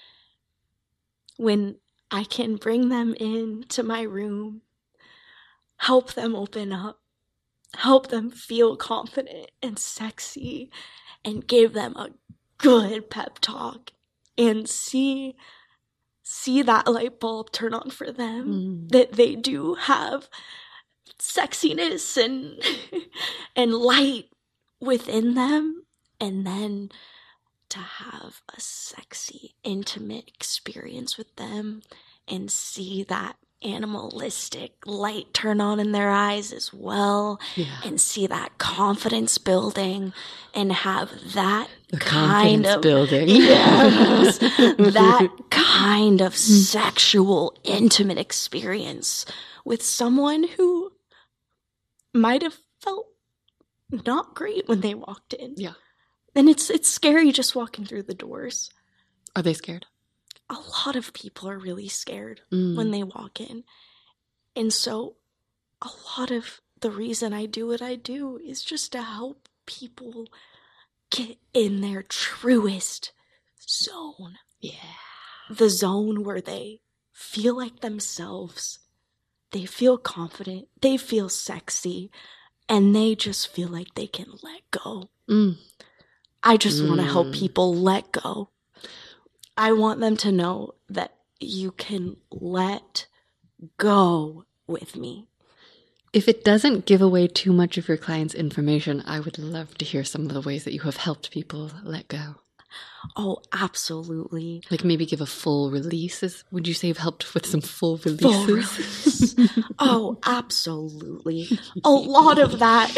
When I can bring them into my room, help them open up, help them feel confident and sexy, and give them a good pep talk, and see see that light bulb turn on for them, Mm. that they do have sexiness and and light within them, and then to have a sexy, intimate experience with them and see that animalistic light turn on in their eyes as well, Yeah. and see that confidence building and have that The kind confidence of building. yes, that kind of sexual intimate experience with someone who might have felt not great when they walked in. Yeah. And it's it's scary just walking through the doors. Are they scared? A lot of people are really scared Mm. when they walk in. And so a lot of the reason I do what I do is just to help people get in their truest zone. Yeah. The zone where they feel like themselves. They feel confident. They feel sexy. And they just feel like they can let go. Mm. I just want to Mm. help people let go. I want them to know that you can let go with me. If it doesn't give away too much of your client's information, I would love to hear some of the ways that you have helped people let go. Oh, absolutely. Like maybe give a full release. Is- Would you say you've helped with some full releases? Full release. Oh, absolutely. A lot of that,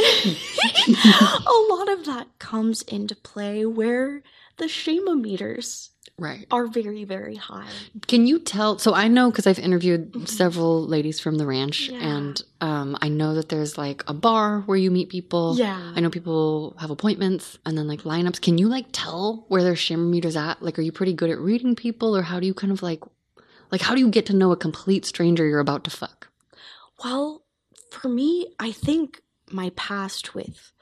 a lot of that comes into play where the shame-o-meters Right. are very, very high. Can you tell? So I know because I've interviewed several ladies from the ranch, Yeah. and um, I know that there's like a bar where you meet people. Yeah. I know people have appointments and then like lineups. Can you like tell where their shame meters at? Like, are you pretty good at reading people, or how do you kind of like, like how do you get to know a complete stranger you're about to fuck? Well, for me, I think my past with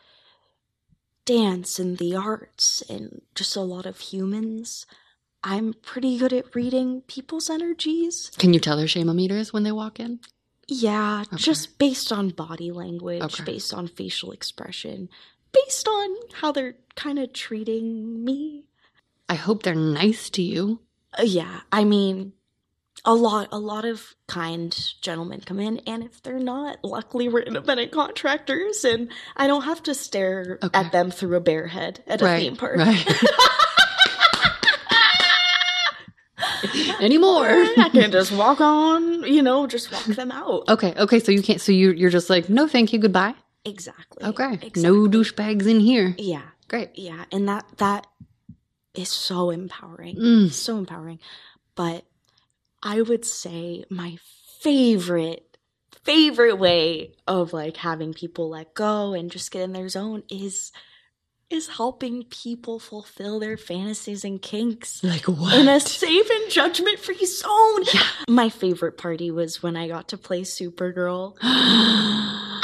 dance and the arts and just a lot of humans, I'm pretty good at reading people's energies. Can you tell their shame meters when they walk in? Yeah, Okay. just based on body language, Okay. based on facial expression, based on how they're kind of treating me. I hope they're nice to you. Uh, yeah, I mean, a lot, a lot of kind gentlemen come in, and if they're not, luckily we're independent contractors, and I don't have to stare Okay. at them through a bear head at a Right. theme park. Right. Anymore. I can just walk on, you know, just walk them out. Okay. Okay. So you can't. So you you're just like, no, thank you, goodbye. Exactly. Okay. Exactly. No douchebags in here. Yeah. Great. Yeah. And that that is so empowering. Mm. So empowering. But I would say my favorite, favorite way of like having people let go and just get in their zone is is helping people fulfill their fantasies and kinks Like what? in a safe and judgment-free zone. Yeah. My favorite party was when I got to play Supergirl. I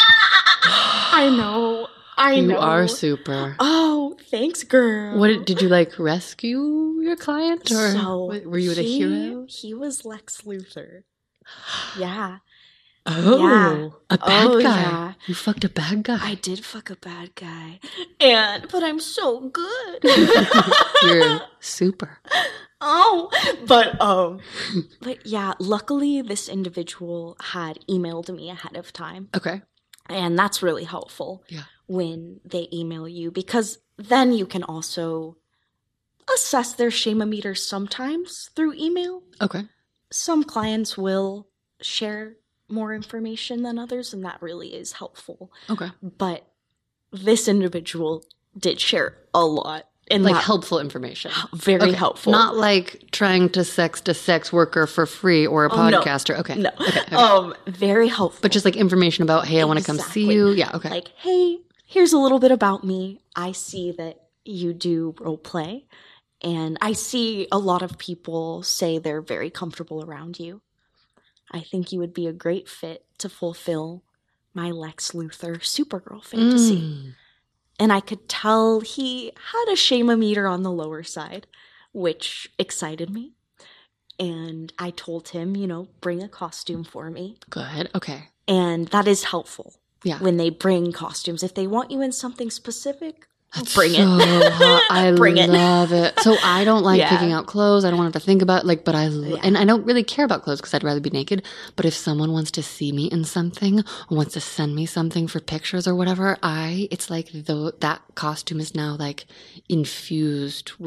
know. I you know. are super. Oh, thanks, girl. What did you like? Rescue your client, or So, what- were you the he- hero? He was Lex Luthor. Yeah. Oh, Yeah. a bad Oh, guy. yeah. You fucked a bad guy. I did fuck a bad guy. And, but I'm so good. You're super. Oh, but, um, but yeah, luckily this individual had emailed me ahead of time. Okay. And that's really helpful. Yeah. When they email you, because then you can also assess their shame-o-meter sometimes through email. Okay. Some clients will share more information than others, and that really is helpful. Okay. But this individual did share a lot. And Like that- helpful information. very Okay. helpful. Not like trying to sext a sex worker for free or a Oh, no. podcaster. Okay. No. Okay. okay. Um, very helpful. But just like information about, hey, I want to come see Exactly. you. Yeah. Okay. Like, hey, here's a little bit about me. I see that you do role play, and I see a lot of people say they're very comfortable around you. I think you would be a great fit to fulfill my Lex Luthor Supergirl fantasy. Mm. And I could tell he had a shame-o-meter on the lower side, which excited me. And I told him, you know, bring a costume for me. Good. Okay. And that is helpful. Yeah. When they bring costumes. If they want you in something specific, That's bring so it. hot. I Bring it. love it. So I don't like Yeah. picking out clothes. I don't want to have to think about like, but I lo- Yeah. and I don't really care about clothes because I'd rather be naked. But if someone wants to see me in something or wants to send me something for pictures or whatever, I it's like the that costume is now like infused with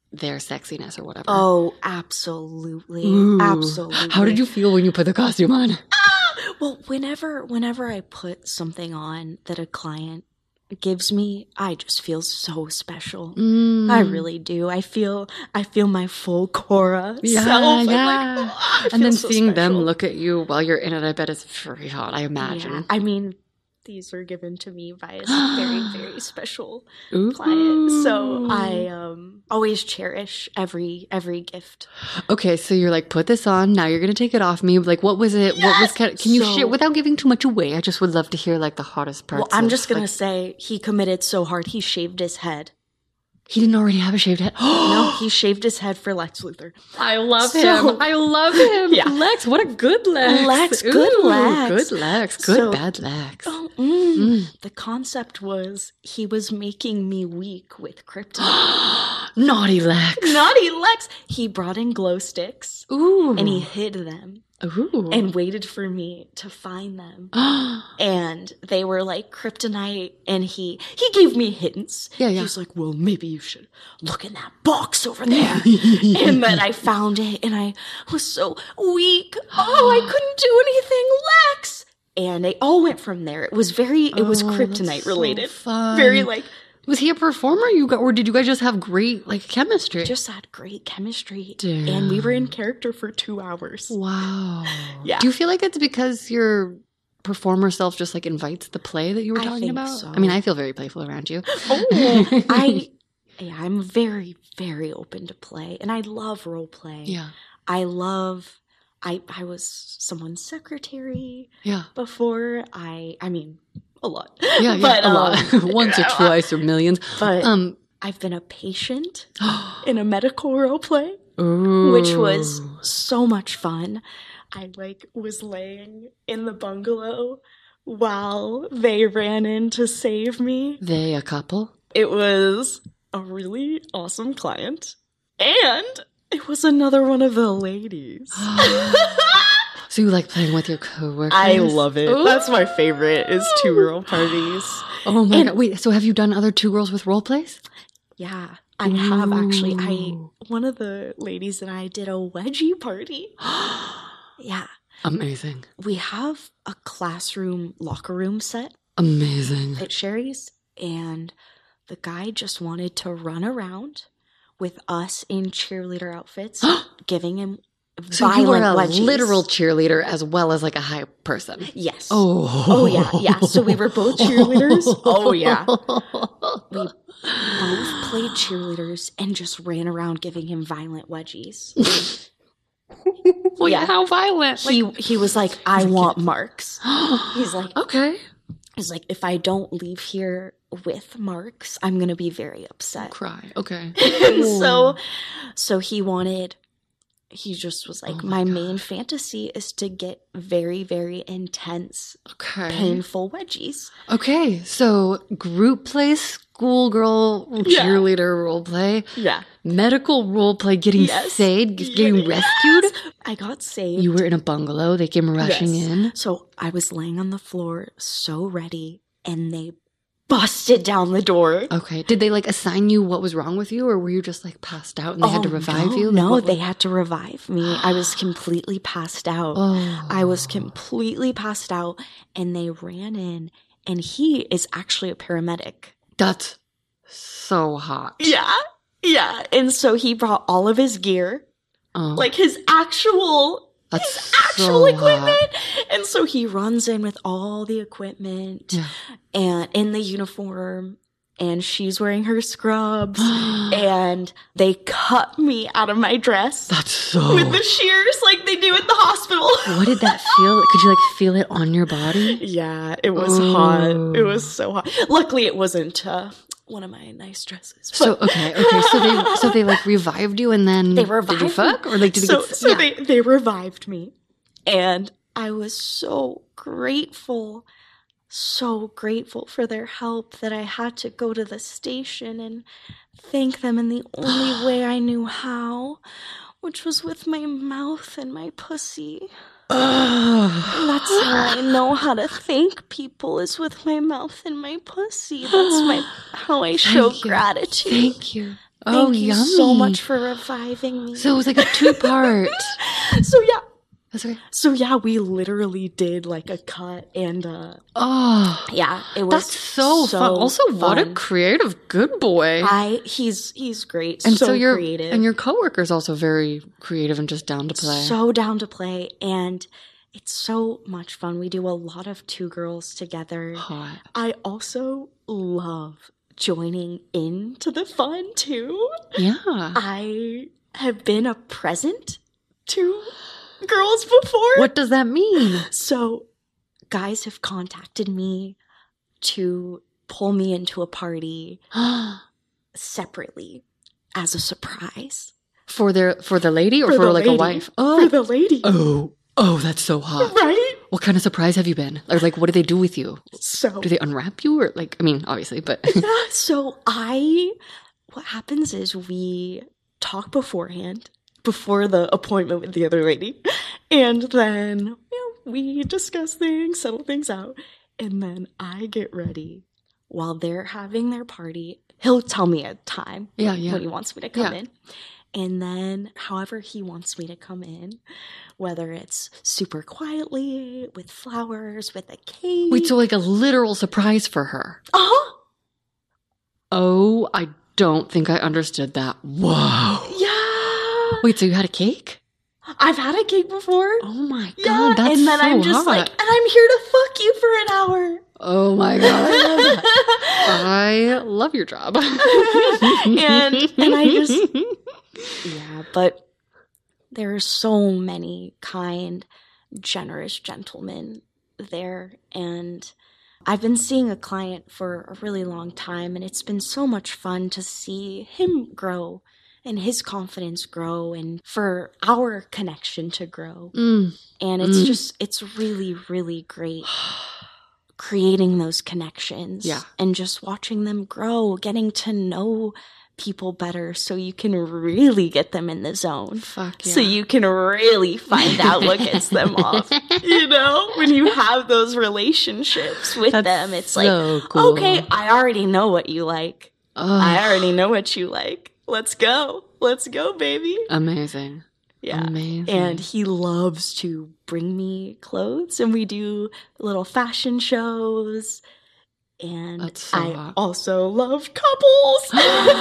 their sexiness or whatever. Oh, absolutely. Ooh. Absolutely. How did you feel when you put the costume on? Ah! Well, whenever whenever I put something on that a client gives me, I just feel so special. Mm. I really do. I feel I feel my full Cora Yeah, self. yeah. I'm like, oh, I And feel then so seeing them special. look at you while you're in it, I bet it's very hot, I imagine. Yeah. I mean, these were given to me by a very, very special Ooh. client. So I um, always cherish every every gift. Okay, so you're like, put this on. Now you're gonna take it off me. Like, what was it? What was? Yes! Can, can you So- share without giving too much away? I just would love to hear like the hottest parts. Well, I'm of, just gonna like- say he committed so hard he shaved his head. He didn't already have a shaved head. No, he shaved his head for Lex Luthor. I love So- him. I love him. Yeah. Lex, what a good Lex. Lex, good Ooh, Lex. Good Lex. Good So- bad Lex. Oh, mm. Mm. The concept was he was making me weak with kryptonite. Naughty Lex. Naughty Lex! He brought in glow sticks Ooh. and he hid them Ooh. and waited for me to find them. And they were like kryptonite, and he he gave me hints. Yeah, yeah. He was like, well, maybe you should look in that box over there. And then I found it, and I was so weak. Oh, I couldn't do anything, Lex! And it all went from there. It was very, it was Oh, kryptonite that's so related. fun. Very like, Was he a performer? You got, or did you guys just have great like chemistry? just had great chemistry. Damn. And we were in character for two hours. Wow. Yeah. Do you feel like it's because your performer self just like invites the play that you were I talking think about? so. I mean, I feel very playful around you. Oh, I, yeah, I'm very, very open to play. And I love role play. Yeah. I love, I, I was someone's secretary Yeah. before. I, I mean, a lot. Yeah. Yeah. But, a lot. um, Once or twice or millions. But Um. I've been a patient in a medical role play, Ooh. which was so much fun. I like was laying in the bungalow while they ran in to save me. They a couple. It was a really awesome client, and it was another one of the ladies. So you like playing with your coworkers? I love it. Ooh. That's my favorite is two girl parties. Oh my And- god! Wait, so have you done other two girls with role plays? Yeah, I have actually. I Ooh. one of the ladies and I did a wedgie party. Yeah. Amazing, We have a classroom locker room set amazing. at Sherry's, and the guy just wanted to run around with us in cheerleader outfits, giving him So you were violent a wedgies. literal cheerleader as well as like a high person. Yes. Oh, Oh, yeah, yeah. So we were both cheerleaders. Oh, yeah. We both played cheerleaders and just ran around giving him violent wedgies. Well, Yeah. how violent? He he was like, I want marks. He's like, okay. he's like, if I don't leave here with marks, I'm gonna be very upset. Cry. Okay. And so, so he wanted. He just was like, Oh my my, God. main fantasy is to get very, very intense, Okay. painful wedgies. Okay. So group play, schoolgirl, Yeah. cheerleader role play, Yeah. medical role play, getting Yes. saved, getting Yes. rescued. I got saved. You were in a bungalow. They came rushing Yes. in. So I was laying on the floor, so ready, and they busted down the door. Okay. Did they like assign you what was wrong with you, or were you just like passed out and they had to Oh, revive no, you? Like, No, what they was- had to revive me. I was completely passed out. Oh. I was completely passed out, and they ran in, and he is actually a paramedic. That's so hot. Yeah, yeah. And so he brought all of his gear, Oh, like his actual that's his actual so equipment. hot. And so he runs in with all the equipment Yeah. and in the uniform, and she's wearing her scrubs, and they cut me out of my dress That's so. with the shears like they do at the hospital. What did that feel? Could you like feel it on your body? Yeah, it was Ooh. hot. It was so hot. Luckily, it wasn't uh, one of my nice dresses. So but- okay, okay. So they so they like revived you and then They did revived you fuck or like did so, you get so yeah. they, they revived me, and I was so grateful, so grateful for their help that I had to go to the station and thank them in the only way I knew how, which was with my mouth and my pussy. Ugh. That's how I know how to thank people, is with my mouth and my pussy. That's my how I show Thank you. gratitude. Thank you. Oh, Thank you yummy. so much for reviving me. So it was like a two-part. So yeah. That's okay. So yeah, we literally did like a cut and uh Oh, yeah, it was that's so, so fun. Also, what a fun. creative good boy. I he's he's great. and so, so your creative. and your coworker's also very creative and just down to play. So down to play, and it's so much fun. We do a lot of two girls together. Hot. I also love joining into the fun too. Yeah. I have been a present to girls before. What does that mean? So guys have contacted me to pull me into a party separately as a surprise. For their for the lady or For for, the like lady. a wife? For Oh. the lady. Oh. Oh, that's so hot. Right? What kind of surprise have you been? Or like what do they do with you? So Do they unwrap you or like I mean, obviously, but yeah, so I what happens is we talk beforehand, before the appointment with the other lady, and then you know, we discuss things, settle things out, and then I get ready while they're having their party. He'll tell me a time Yeah, yeah. when he wants me to come Yeah. in. And then however he wants me to come in, whether it's super quietly, with flowers, with a cake. Wait, so like a literal surprise for her. Uh-huh. Oh, I don't think I understood that. Whoa. Yeah. Wait, so you had a cake? I've had a cake before. Oh my god, Yeah, that's and then so I'm just hot. like, and I'm here to fuck you for an hour. Oh my god, I love that. I love your job. and and I just yeah, but there are so many kind, generous gentlemen there, and I've been seeing a client for a really long time, and it's been so much fun to see him grow and his confidence grow and for our connection to grow. Mm. And it's Mm. just, it's really, really great creating those connections. Yeah. And just watching them grow, getting to know people better so you can really get them in the zone. Fuck yeah. So you can really find out what gets them off. You know, when you have those relationships with That's them, it's so like, cool. okay, I already know what you like. Oh, I already know what you like. Let's go. Let's go, baby. amazing. Yeah. Amazing. And he loves to bring me clothes, and we do little fashion shows. And That's so I hot. also love couples.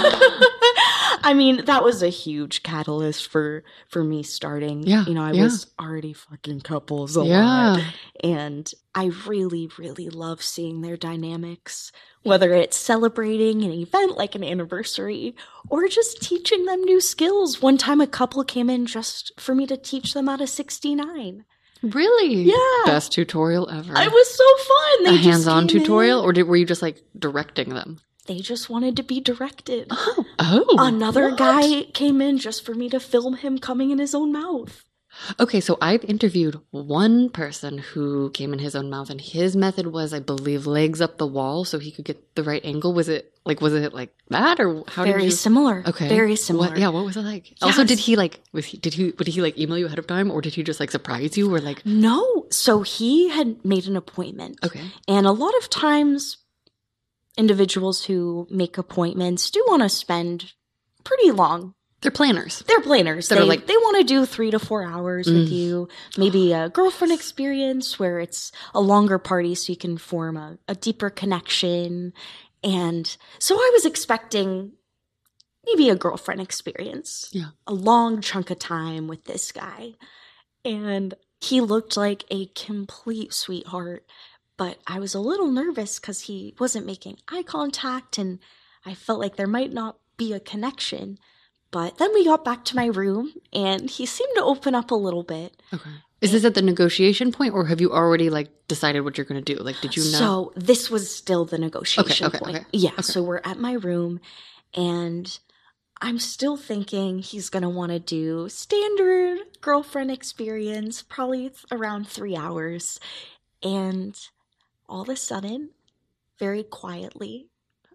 I mean, that was a huge catalyst for for me starting. Yeah, You know, I yeah. was already fucking couples a Yeah. lot. And I really, really love seeing their dynamics, whether it's celebrating an event like an anniversary or just teaching them new skills. One time a couple came in just for me to teach them how to sixty-nine. Really? Yeah. Best tutorial ever. It was so fun. They a just hands-on came tutorial, in. or did, were you just like directing them? They just wanted to be directed. Oh. Oh. Another what? guy came in just for me to film him coming in his own mouth. Okay, so I've interviewed one person who came in his own mouth, and his method was, I believe, legs up the wall so he could get the right angle. Was it like, was it like that, or how Very did you? similar. Okay, Very similar. What, yeah, what was it like? Also, did Yes. he like? Was he? Did he? Would he like email you ahead of time, or did he just like surprise you, or like? No. So he had made an appointment. Okay. And a lot of times, individuals who make appointments do want to spend pretty long. They're planners. They're planners. That They, are like- they want to do three to four hours with Mm. you. Maybe a girlfriend experience where it's a longer party so you can form a, a deeper connection. And so I was expecting maybe a girlfriend experience. Yeah. A long chunk of time with this guy. And he looked like a complete sweetheart. But I was a little nervous because he wasn't making eye contact and I felt like there might not be a connection. But then we got back to my room and he seemed to open up a little bit. Okay. Is this at the negotiation point, or have you already like decided what you're going to do? Like, did you know? So this was still the negotiation Okay, okay, point. okay, Yeah, okay. so we're at my room and I'm still thinking he's going to want to do standard girlfriend experience, probably around three hours. And all of a sudden, very quietly,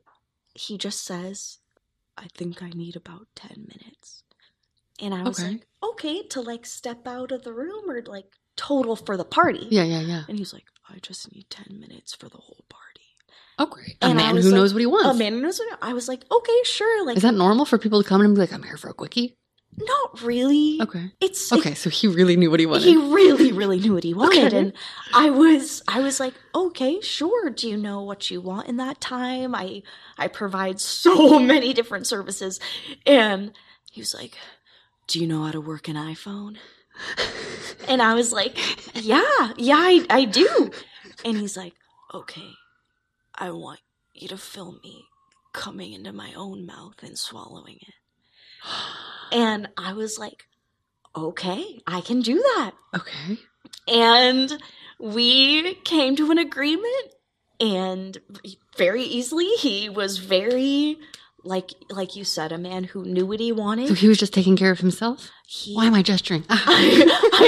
he just says, I think I need about ten minutes. And I was Okay. like, okay, to like step out of the room or like total for the party. Yeah, yeah, yeah. And he's like, I just need ten minutes for the whole party. Oh, great. A And I man was who like- knows what he wants. A man who knows what I was like, okay, sure. Like, Is that normal for people to come in and be like, I'm here for a quickie? not really. Okay. It's Okay, so he really knew what he wanted. He really, really knew what he wanted. Okay. And I was I was like, okay, sure. Do you know what you want in that time? I I provide so many different services. And he was like, do you know how to work an iPhone? And I was like, yeah, yeah, I, I do. And he's like, okay, I want you to film me coming into my own mouth and swallowing it. And I was like, okay, I can do that. Okay. And we came to an agreement, and very easily he was very, like like you said, a man who knew what he wanted. So he was just taking care of himself? He, Why am I gesturing? I, I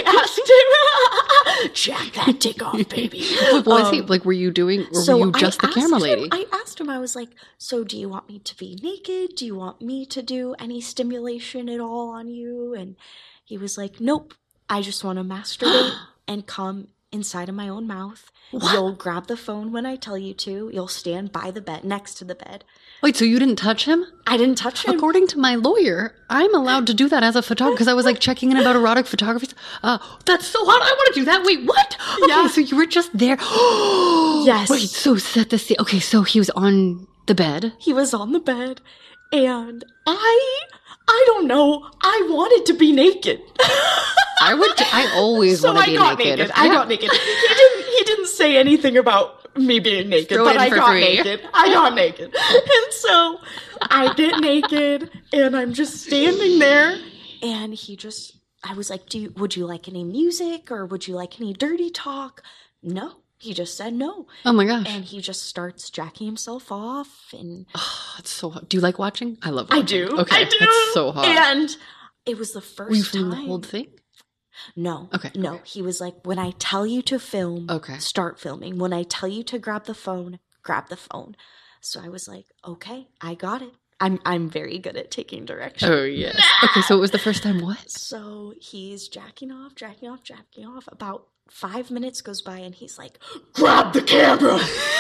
asked him, jack that dick off, baby. What was he? Um, Like, were you doing, or so were you just I the camera asked lady? him- I asked him, I was like, so do you want me to be naked? Do you want me to do any stimulation at all on you? And he was like, nope, I just want to masturbate and come inside of my own mouth. What? You'll grab the phone when I tell you to. You'll stand by the bed, next to the bed. Wait, so you didn't touch him? I didn't touch him. According to my lawyer, I'm allowed to do that as a photographer because I was like checking in about erotic photography. Uh, that's so hot. I want to do that. Wait, what? Okay, Yeah. so you were just there. Yes. Wait, so set the scene. Okay, so he was on the bed. He was on the bed, and I, I don't know, I wanted to be naked. I would. I always so want to I be got naked. naked. I Yeah. got naked. He didn't. He didn't say anything about me being naked, Throw it but in I for got free. naked. I got naked, and so I get naked, and I'm just standing there, and he just. I was like, "Do you, would you like any music, or would you like any dirty talk?" No, he just said no, Oh my gosh. and he just starts jacking himself off, and Oh, it's so hot. Do you like watching? I love I watching. do. Okay, I do. that's so hot. And it was the first Were you time. filming the whole thing? No. Okay, No. okay. He was like, when I tell you to film, Okay. start filming. When I tell you to grab the phone, grab the phone. So I was like, okay, I got it. I'm I'm very good at taking direction. Oh yes. Okay, so it was the first time. What? So he's jacking off, jacking off, jacking off. About five minutes goes by, and he's like, grab the camera.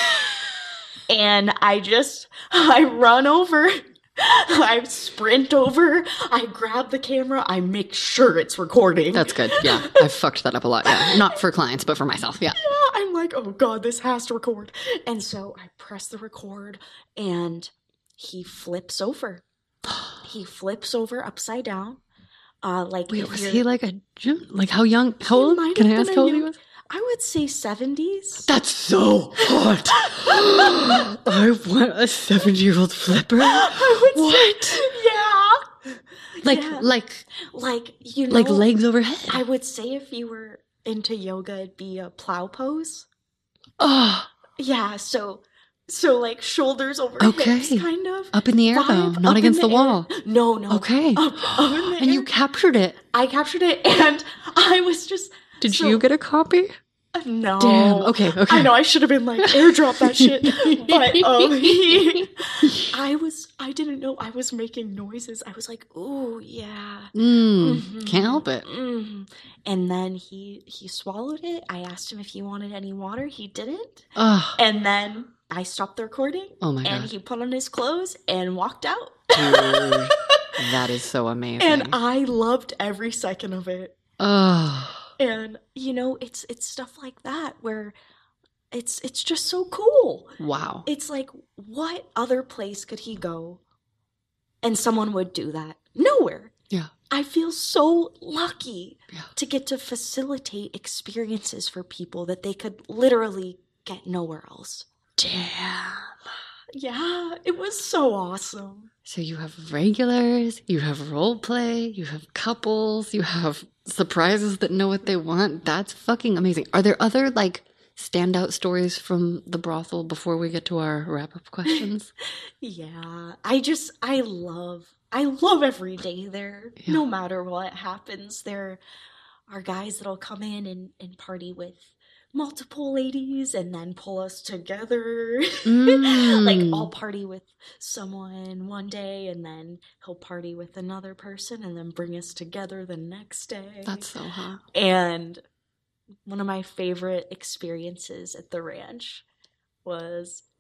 And I just, I run over, I sprint over, I grab the camera, I make sure it's recording. That's good. Yeah, I've fucked that up a lot. Yeah, not for clients, but for myself. Yeah. Yeah, I'm like, oh God, this has to record. And so I press the record, and he flips over. He flips over upside down. Uh, like Wait, if was you're- he like a gym? Like how young? How He old? might Can I have ask been how a old he young- was? I would say seventies. That's so hot. I want a seventy-year-old flipper. I would What? say, yeah. Like, Yeah. like, Like, you know, like legs overhead. I would say if you were into yoga, it'd be a plow pose. Oh, Yeah, so, so like shoulders over Okay. hips, kind of. up in the air though, Vibe, not up against in the, the air. wall. No, no. Okay. Up, up in the And you air. captured it. I captured it, and I was just. Did so- you get a copy? No. Damn. Okay. Okay. I know I should have been like airdrop that shit, but um, he, I was I didn't know I was making noises. I was like, "Ooh, yeah." Mm, Mhm. Can't help it. Mhm. And then he he swallowed it. I asked him if he wanted any water. He didn't. Oh, And then I stopped the recording, oh my and god. he put on his clothes and walked out. Dude, that is so amazing. And I loved every second of it. oh, And you know, it's it's stuff like that where it's it's just so cool. wow. It's like, what other place could he go and someone would do that? Nowhere. Yeah. I feel so lucky Yeah. to get to facilitate experiences for people that they could literally get nowhere else. Damn. Yeah, it was so awesome. So you have regulars, you have role play, you have couples, you have surprises that know what they want. That's fucking amazing. Are there other like standout stories from the brothel before we get to our wrap-up questions? Yeah, I just, I love, I love every day there. Yeah. No matter what happens, there are guys that'll come in and, and party with multiple ladies and then pull us together. Mm. Like, I'll party with someone one day and then he'll party with another person and then bring us together the next day. That's so hot. And one of my favorite experiences at the ranch was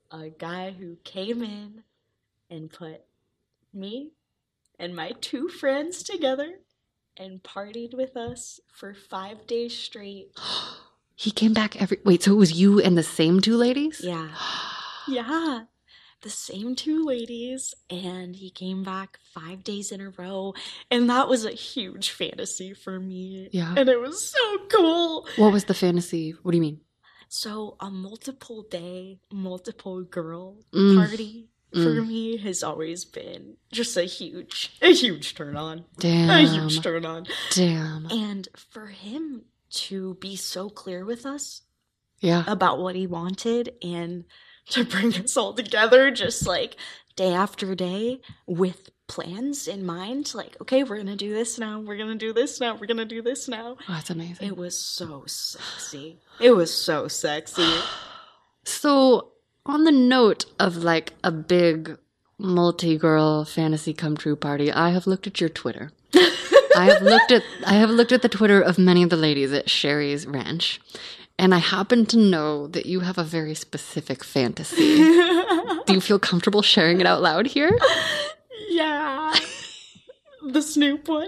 a guy who came in and put me and my two friends together and partied with us for five days straight. He came back every... Wait, so it was you and the same two ladies? Yeah. Yeah. The same two ladies, and he came back five days in a row, and that was a huge fantasy for me. Yeah. And it was so cool. What was the fantasy? What do you mean? So a multiple day, multiple girl Mm. party for Mm. me has always been just a huge, a huge turn on. Damn. A huge turn on. Damn. And for him to be so clear with us Yeah. about what he wanted and to bring us all together just like day after day with plans in mind, like, okay, we're gonna do this now, we're gonna do this now, we're gonna do this now. Oh, that's amazing. It was so sexy. It was so sexy. So, on the note of like a big multi-girl fantasy come true party, I have looked at your Twitter. I have looked at I have looked at the Twitter of many of the ladies at Sherry's Ranch, and I happen to know that you have a very specific fantasy. Do you feel comfortable sharing it out loud here? Yeah. The Snoop one.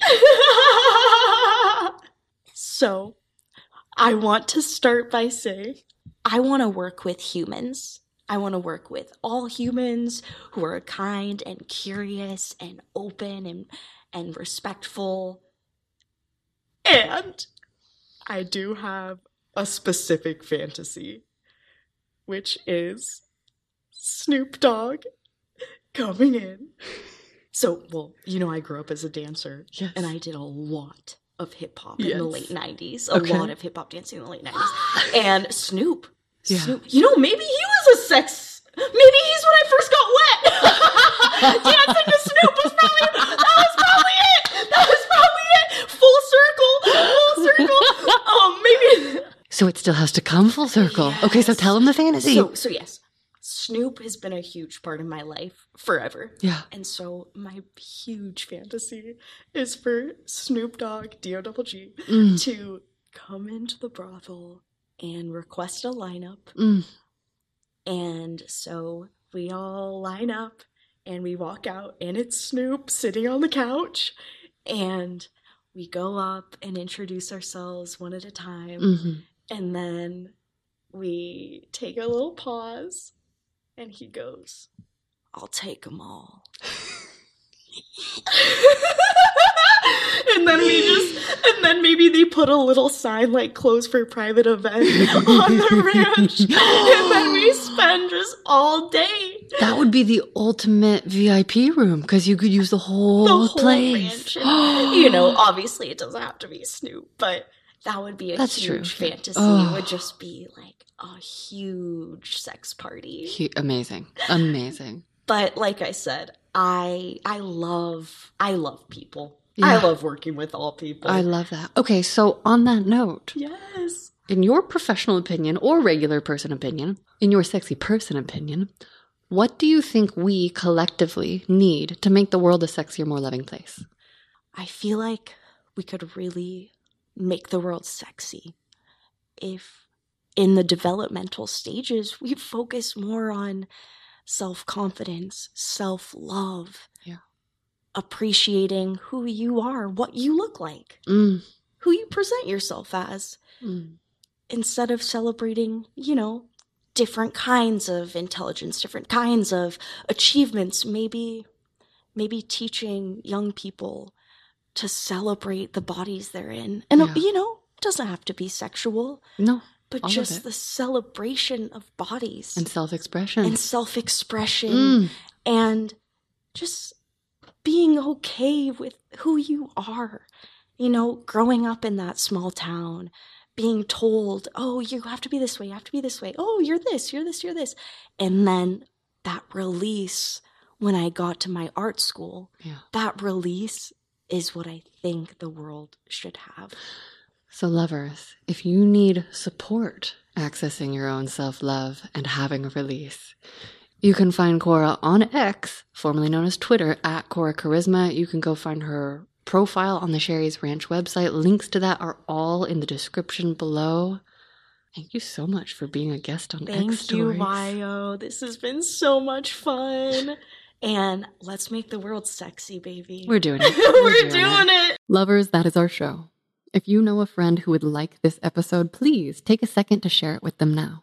So, I want to start by saying I want to work with humans. I want to work with all humans who are kind and curious and open and and respectful. And I do have a specific fantasy, which is Snoop Dogg coming in. So, well, you know, I grew up as a dancer, Yes. and I did a lot of hip hop in the Yes. late nineties. A Okay. lot of hip hop dancing in the late nineties. And Snoop, Yeah. Snoop, you know, maybe he was a sex. Maybe he's when I first got wet. Dancing to Snoop was probably that was probably it. That was probably it. Full circle, full circle. Um, maybe. So it still has to come full circle. Okay, so Yes. tell him the fantasy. So, so yes, Snoop has been a huge part of my life forever. yeah. And so my huge fantasy is for Snoop Dogg, D O G G, Mm. to come into the brothel and request a lineup. Mm. And so we all line up and we walk out, and it's Snoop sitting on the couch. And we go up and introduce ourselves one at a time. hmm And then we take a little pause, and he goes, I'll take them all. And then we just, and then maybe they put a little sign like closed for private event on the ranch. And then we spend just all day. That would be the ultimate V I P room because you could use the whole, The whole place. mansion. You know, obviously it doesn't have to be Snoop, but that would be a That's huge true. fantasy. Oh. It would just be like a huge sex party. He- amazing. Amazing. But like I said, I I love I love people. I Yeah. love working with all people. I love that. Okay, so on that note, yes. in your professional opinion or regular person opinion, in your sexy person opinion, what do you think we collectively need to make the world a sexier, more loving place? I feel like we could really make the world sexy if in the developmental stages we focus more on self-confidence, self-love, Yeah. appreciating who you are, what you look like, Mm. who you present yourself as, Mm. instead of celebrating, you know, different kinds of intelligence, different kinds of achievements, maybe maybe teaching young people to celebrate the bodies they're in. And, Yeah. you know, it doesn't have to be sexual, No. but all of just it. the celebration of bodies And self-expression. and self-expression Mm. and just being okay with who you are. You know, growing up in that small town, being told, oh, you have to be this way, you have to be this way. Oh, you're this, you're this, you're this. And then that release when I got to my art school, Yeah. that release is what I think the world should have. So lovers, if you need support accessing your own self-love and having a release, you can find Cora on X, formerly known as Twitter, at Cora Charisma. You can go find her profile on the Sherry's Ranch website. Links to that are all in the description below. Thank you so much for being a guest on Thank X Stories. you, Wyo. This has been so much fun. And let's make the world sexy, baby. We're doing it. We're, We're doing, doing it. it. Lovers, that is our show. If you know a friend who would like this episode, please take a second to share it with them now.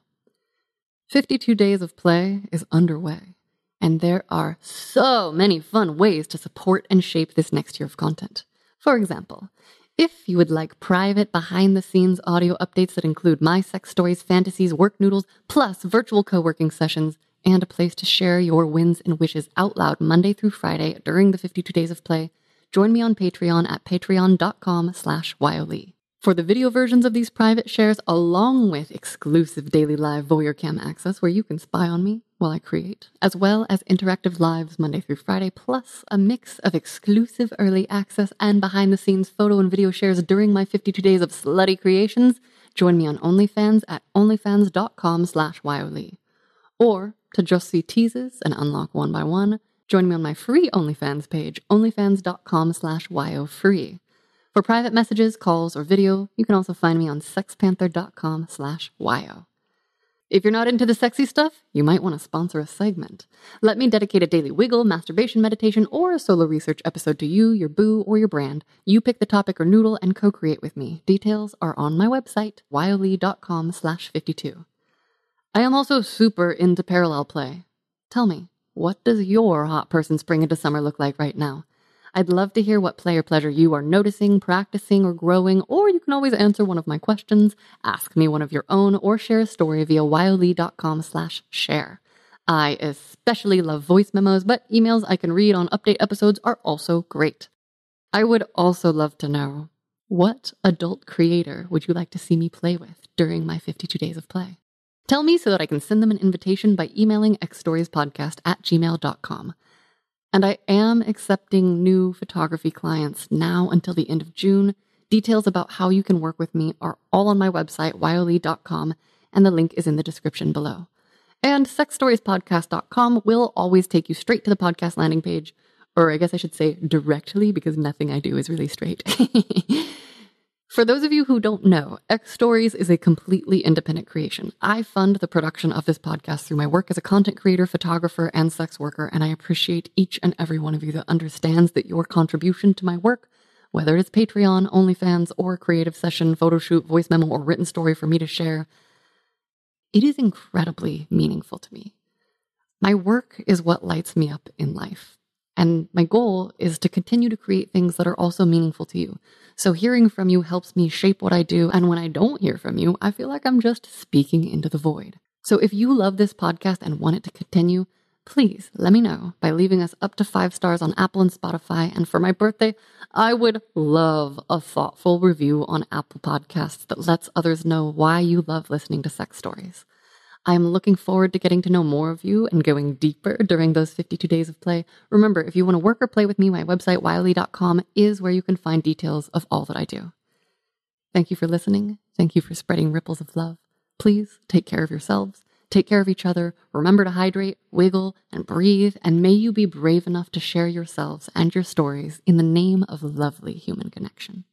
fifty-two Days of Play is underway, and there are so many fun ways to support and shape this next year of content. For example, if you would like private behind-the-scenes audio updates that include my sex stories, fantasies, work noodles, plus virtual co-working sessions, and a place to share your wins and wishes out loud Monday through Friday during the fifty-two Days of Play, join me on Patreon at patreon.com slash Wyolee. For the video versions of these private shares, along with exclusive daily live voyeur cam access where you can spy on me while I create, as well as interactive lives Monday through Friday, plus a mix of exclusive early access and behind-the-scenes photo and video shares during my fifty-two Days of Slutty Creations, join me on OnlyFans at onlyfans.com slash Wyolee. Or, to just see teases and unlock one by one, join me on my free OnlyFans page, onlyfans.com slash YoFree. For private messages, calls, or video, you can also find me on sexpanther.com slash Wyo. If you're not into the sexy stuff, you might want to sponsor a segment. Let me dedicate a daily wiggle, masturbation meditation, or a solo research episode to you, your boo, or your brand. You pick the topic or noodle and co-create with me. Details are on my website, wyolee.com slash 52. I am also super into parallel play. Tell me, what does your hot person spring into summer look like right now? I'd love to hear what play or pleasure you are noticing, practicing, or growing, or you can always answer one of my questions, ask me one of your own, or share a story via wyolee.com slash share. I especially love voice memos, but emails I can read on update episodes are also great. I would also love to know, what adult creator would you like to see me play with during my fifty-two Days of Play? Tell me so that I can send them an invitation by emailing xstoriespodcast at gmail dot com. And I am accepting new photography clients now until the end of June. Details about how you can work with me are all on my website, wyolee dot com, and the link is in the description below. And sex stories podcast dot com will always take you straight to the podcast landing page, or I guess I should say directly, because nothing I do is really straight. For those of you who don't know, X Stories is a completely independent creation. I fund the production of this podcast through my work as a content creator, photographer, and sex worker, and I appreciate each and every one of you that understands that your contribution to my work, whether it's Patreon, OnlyFans, or a creative session, photo shoot, voice memo, or written story for me to share, it is incredibly meaningful to me. My work is what lights me up in life. And my goal is to continue to create things that are also meaningful to you. So hearing from you helps me shape what I do. And when I don't hear from you, I feel like I'm just speaking into the void. So if you love this podcast and want it to continue, please let me know by leaving us up to five stars on Apple and Spotify. And for my birthday, I would love a thoughtful review on Apple Podcasts that lets others know why you love listening to sex stories. I'm looking forward to getting to know more of you and going deeper during those fifty-two Days of Play. Remember, if you want to work or play with me, my website, wyolee dot com, is where you can find details of all that I do. Thank you for listening. Thank you for spreading ripples of love. Please take care of yourselves. Take care of each other. Remember to hydrate, wiggle, and breathe. And may you be brave enough to share yourselves and your stories in the name of lovely human connection.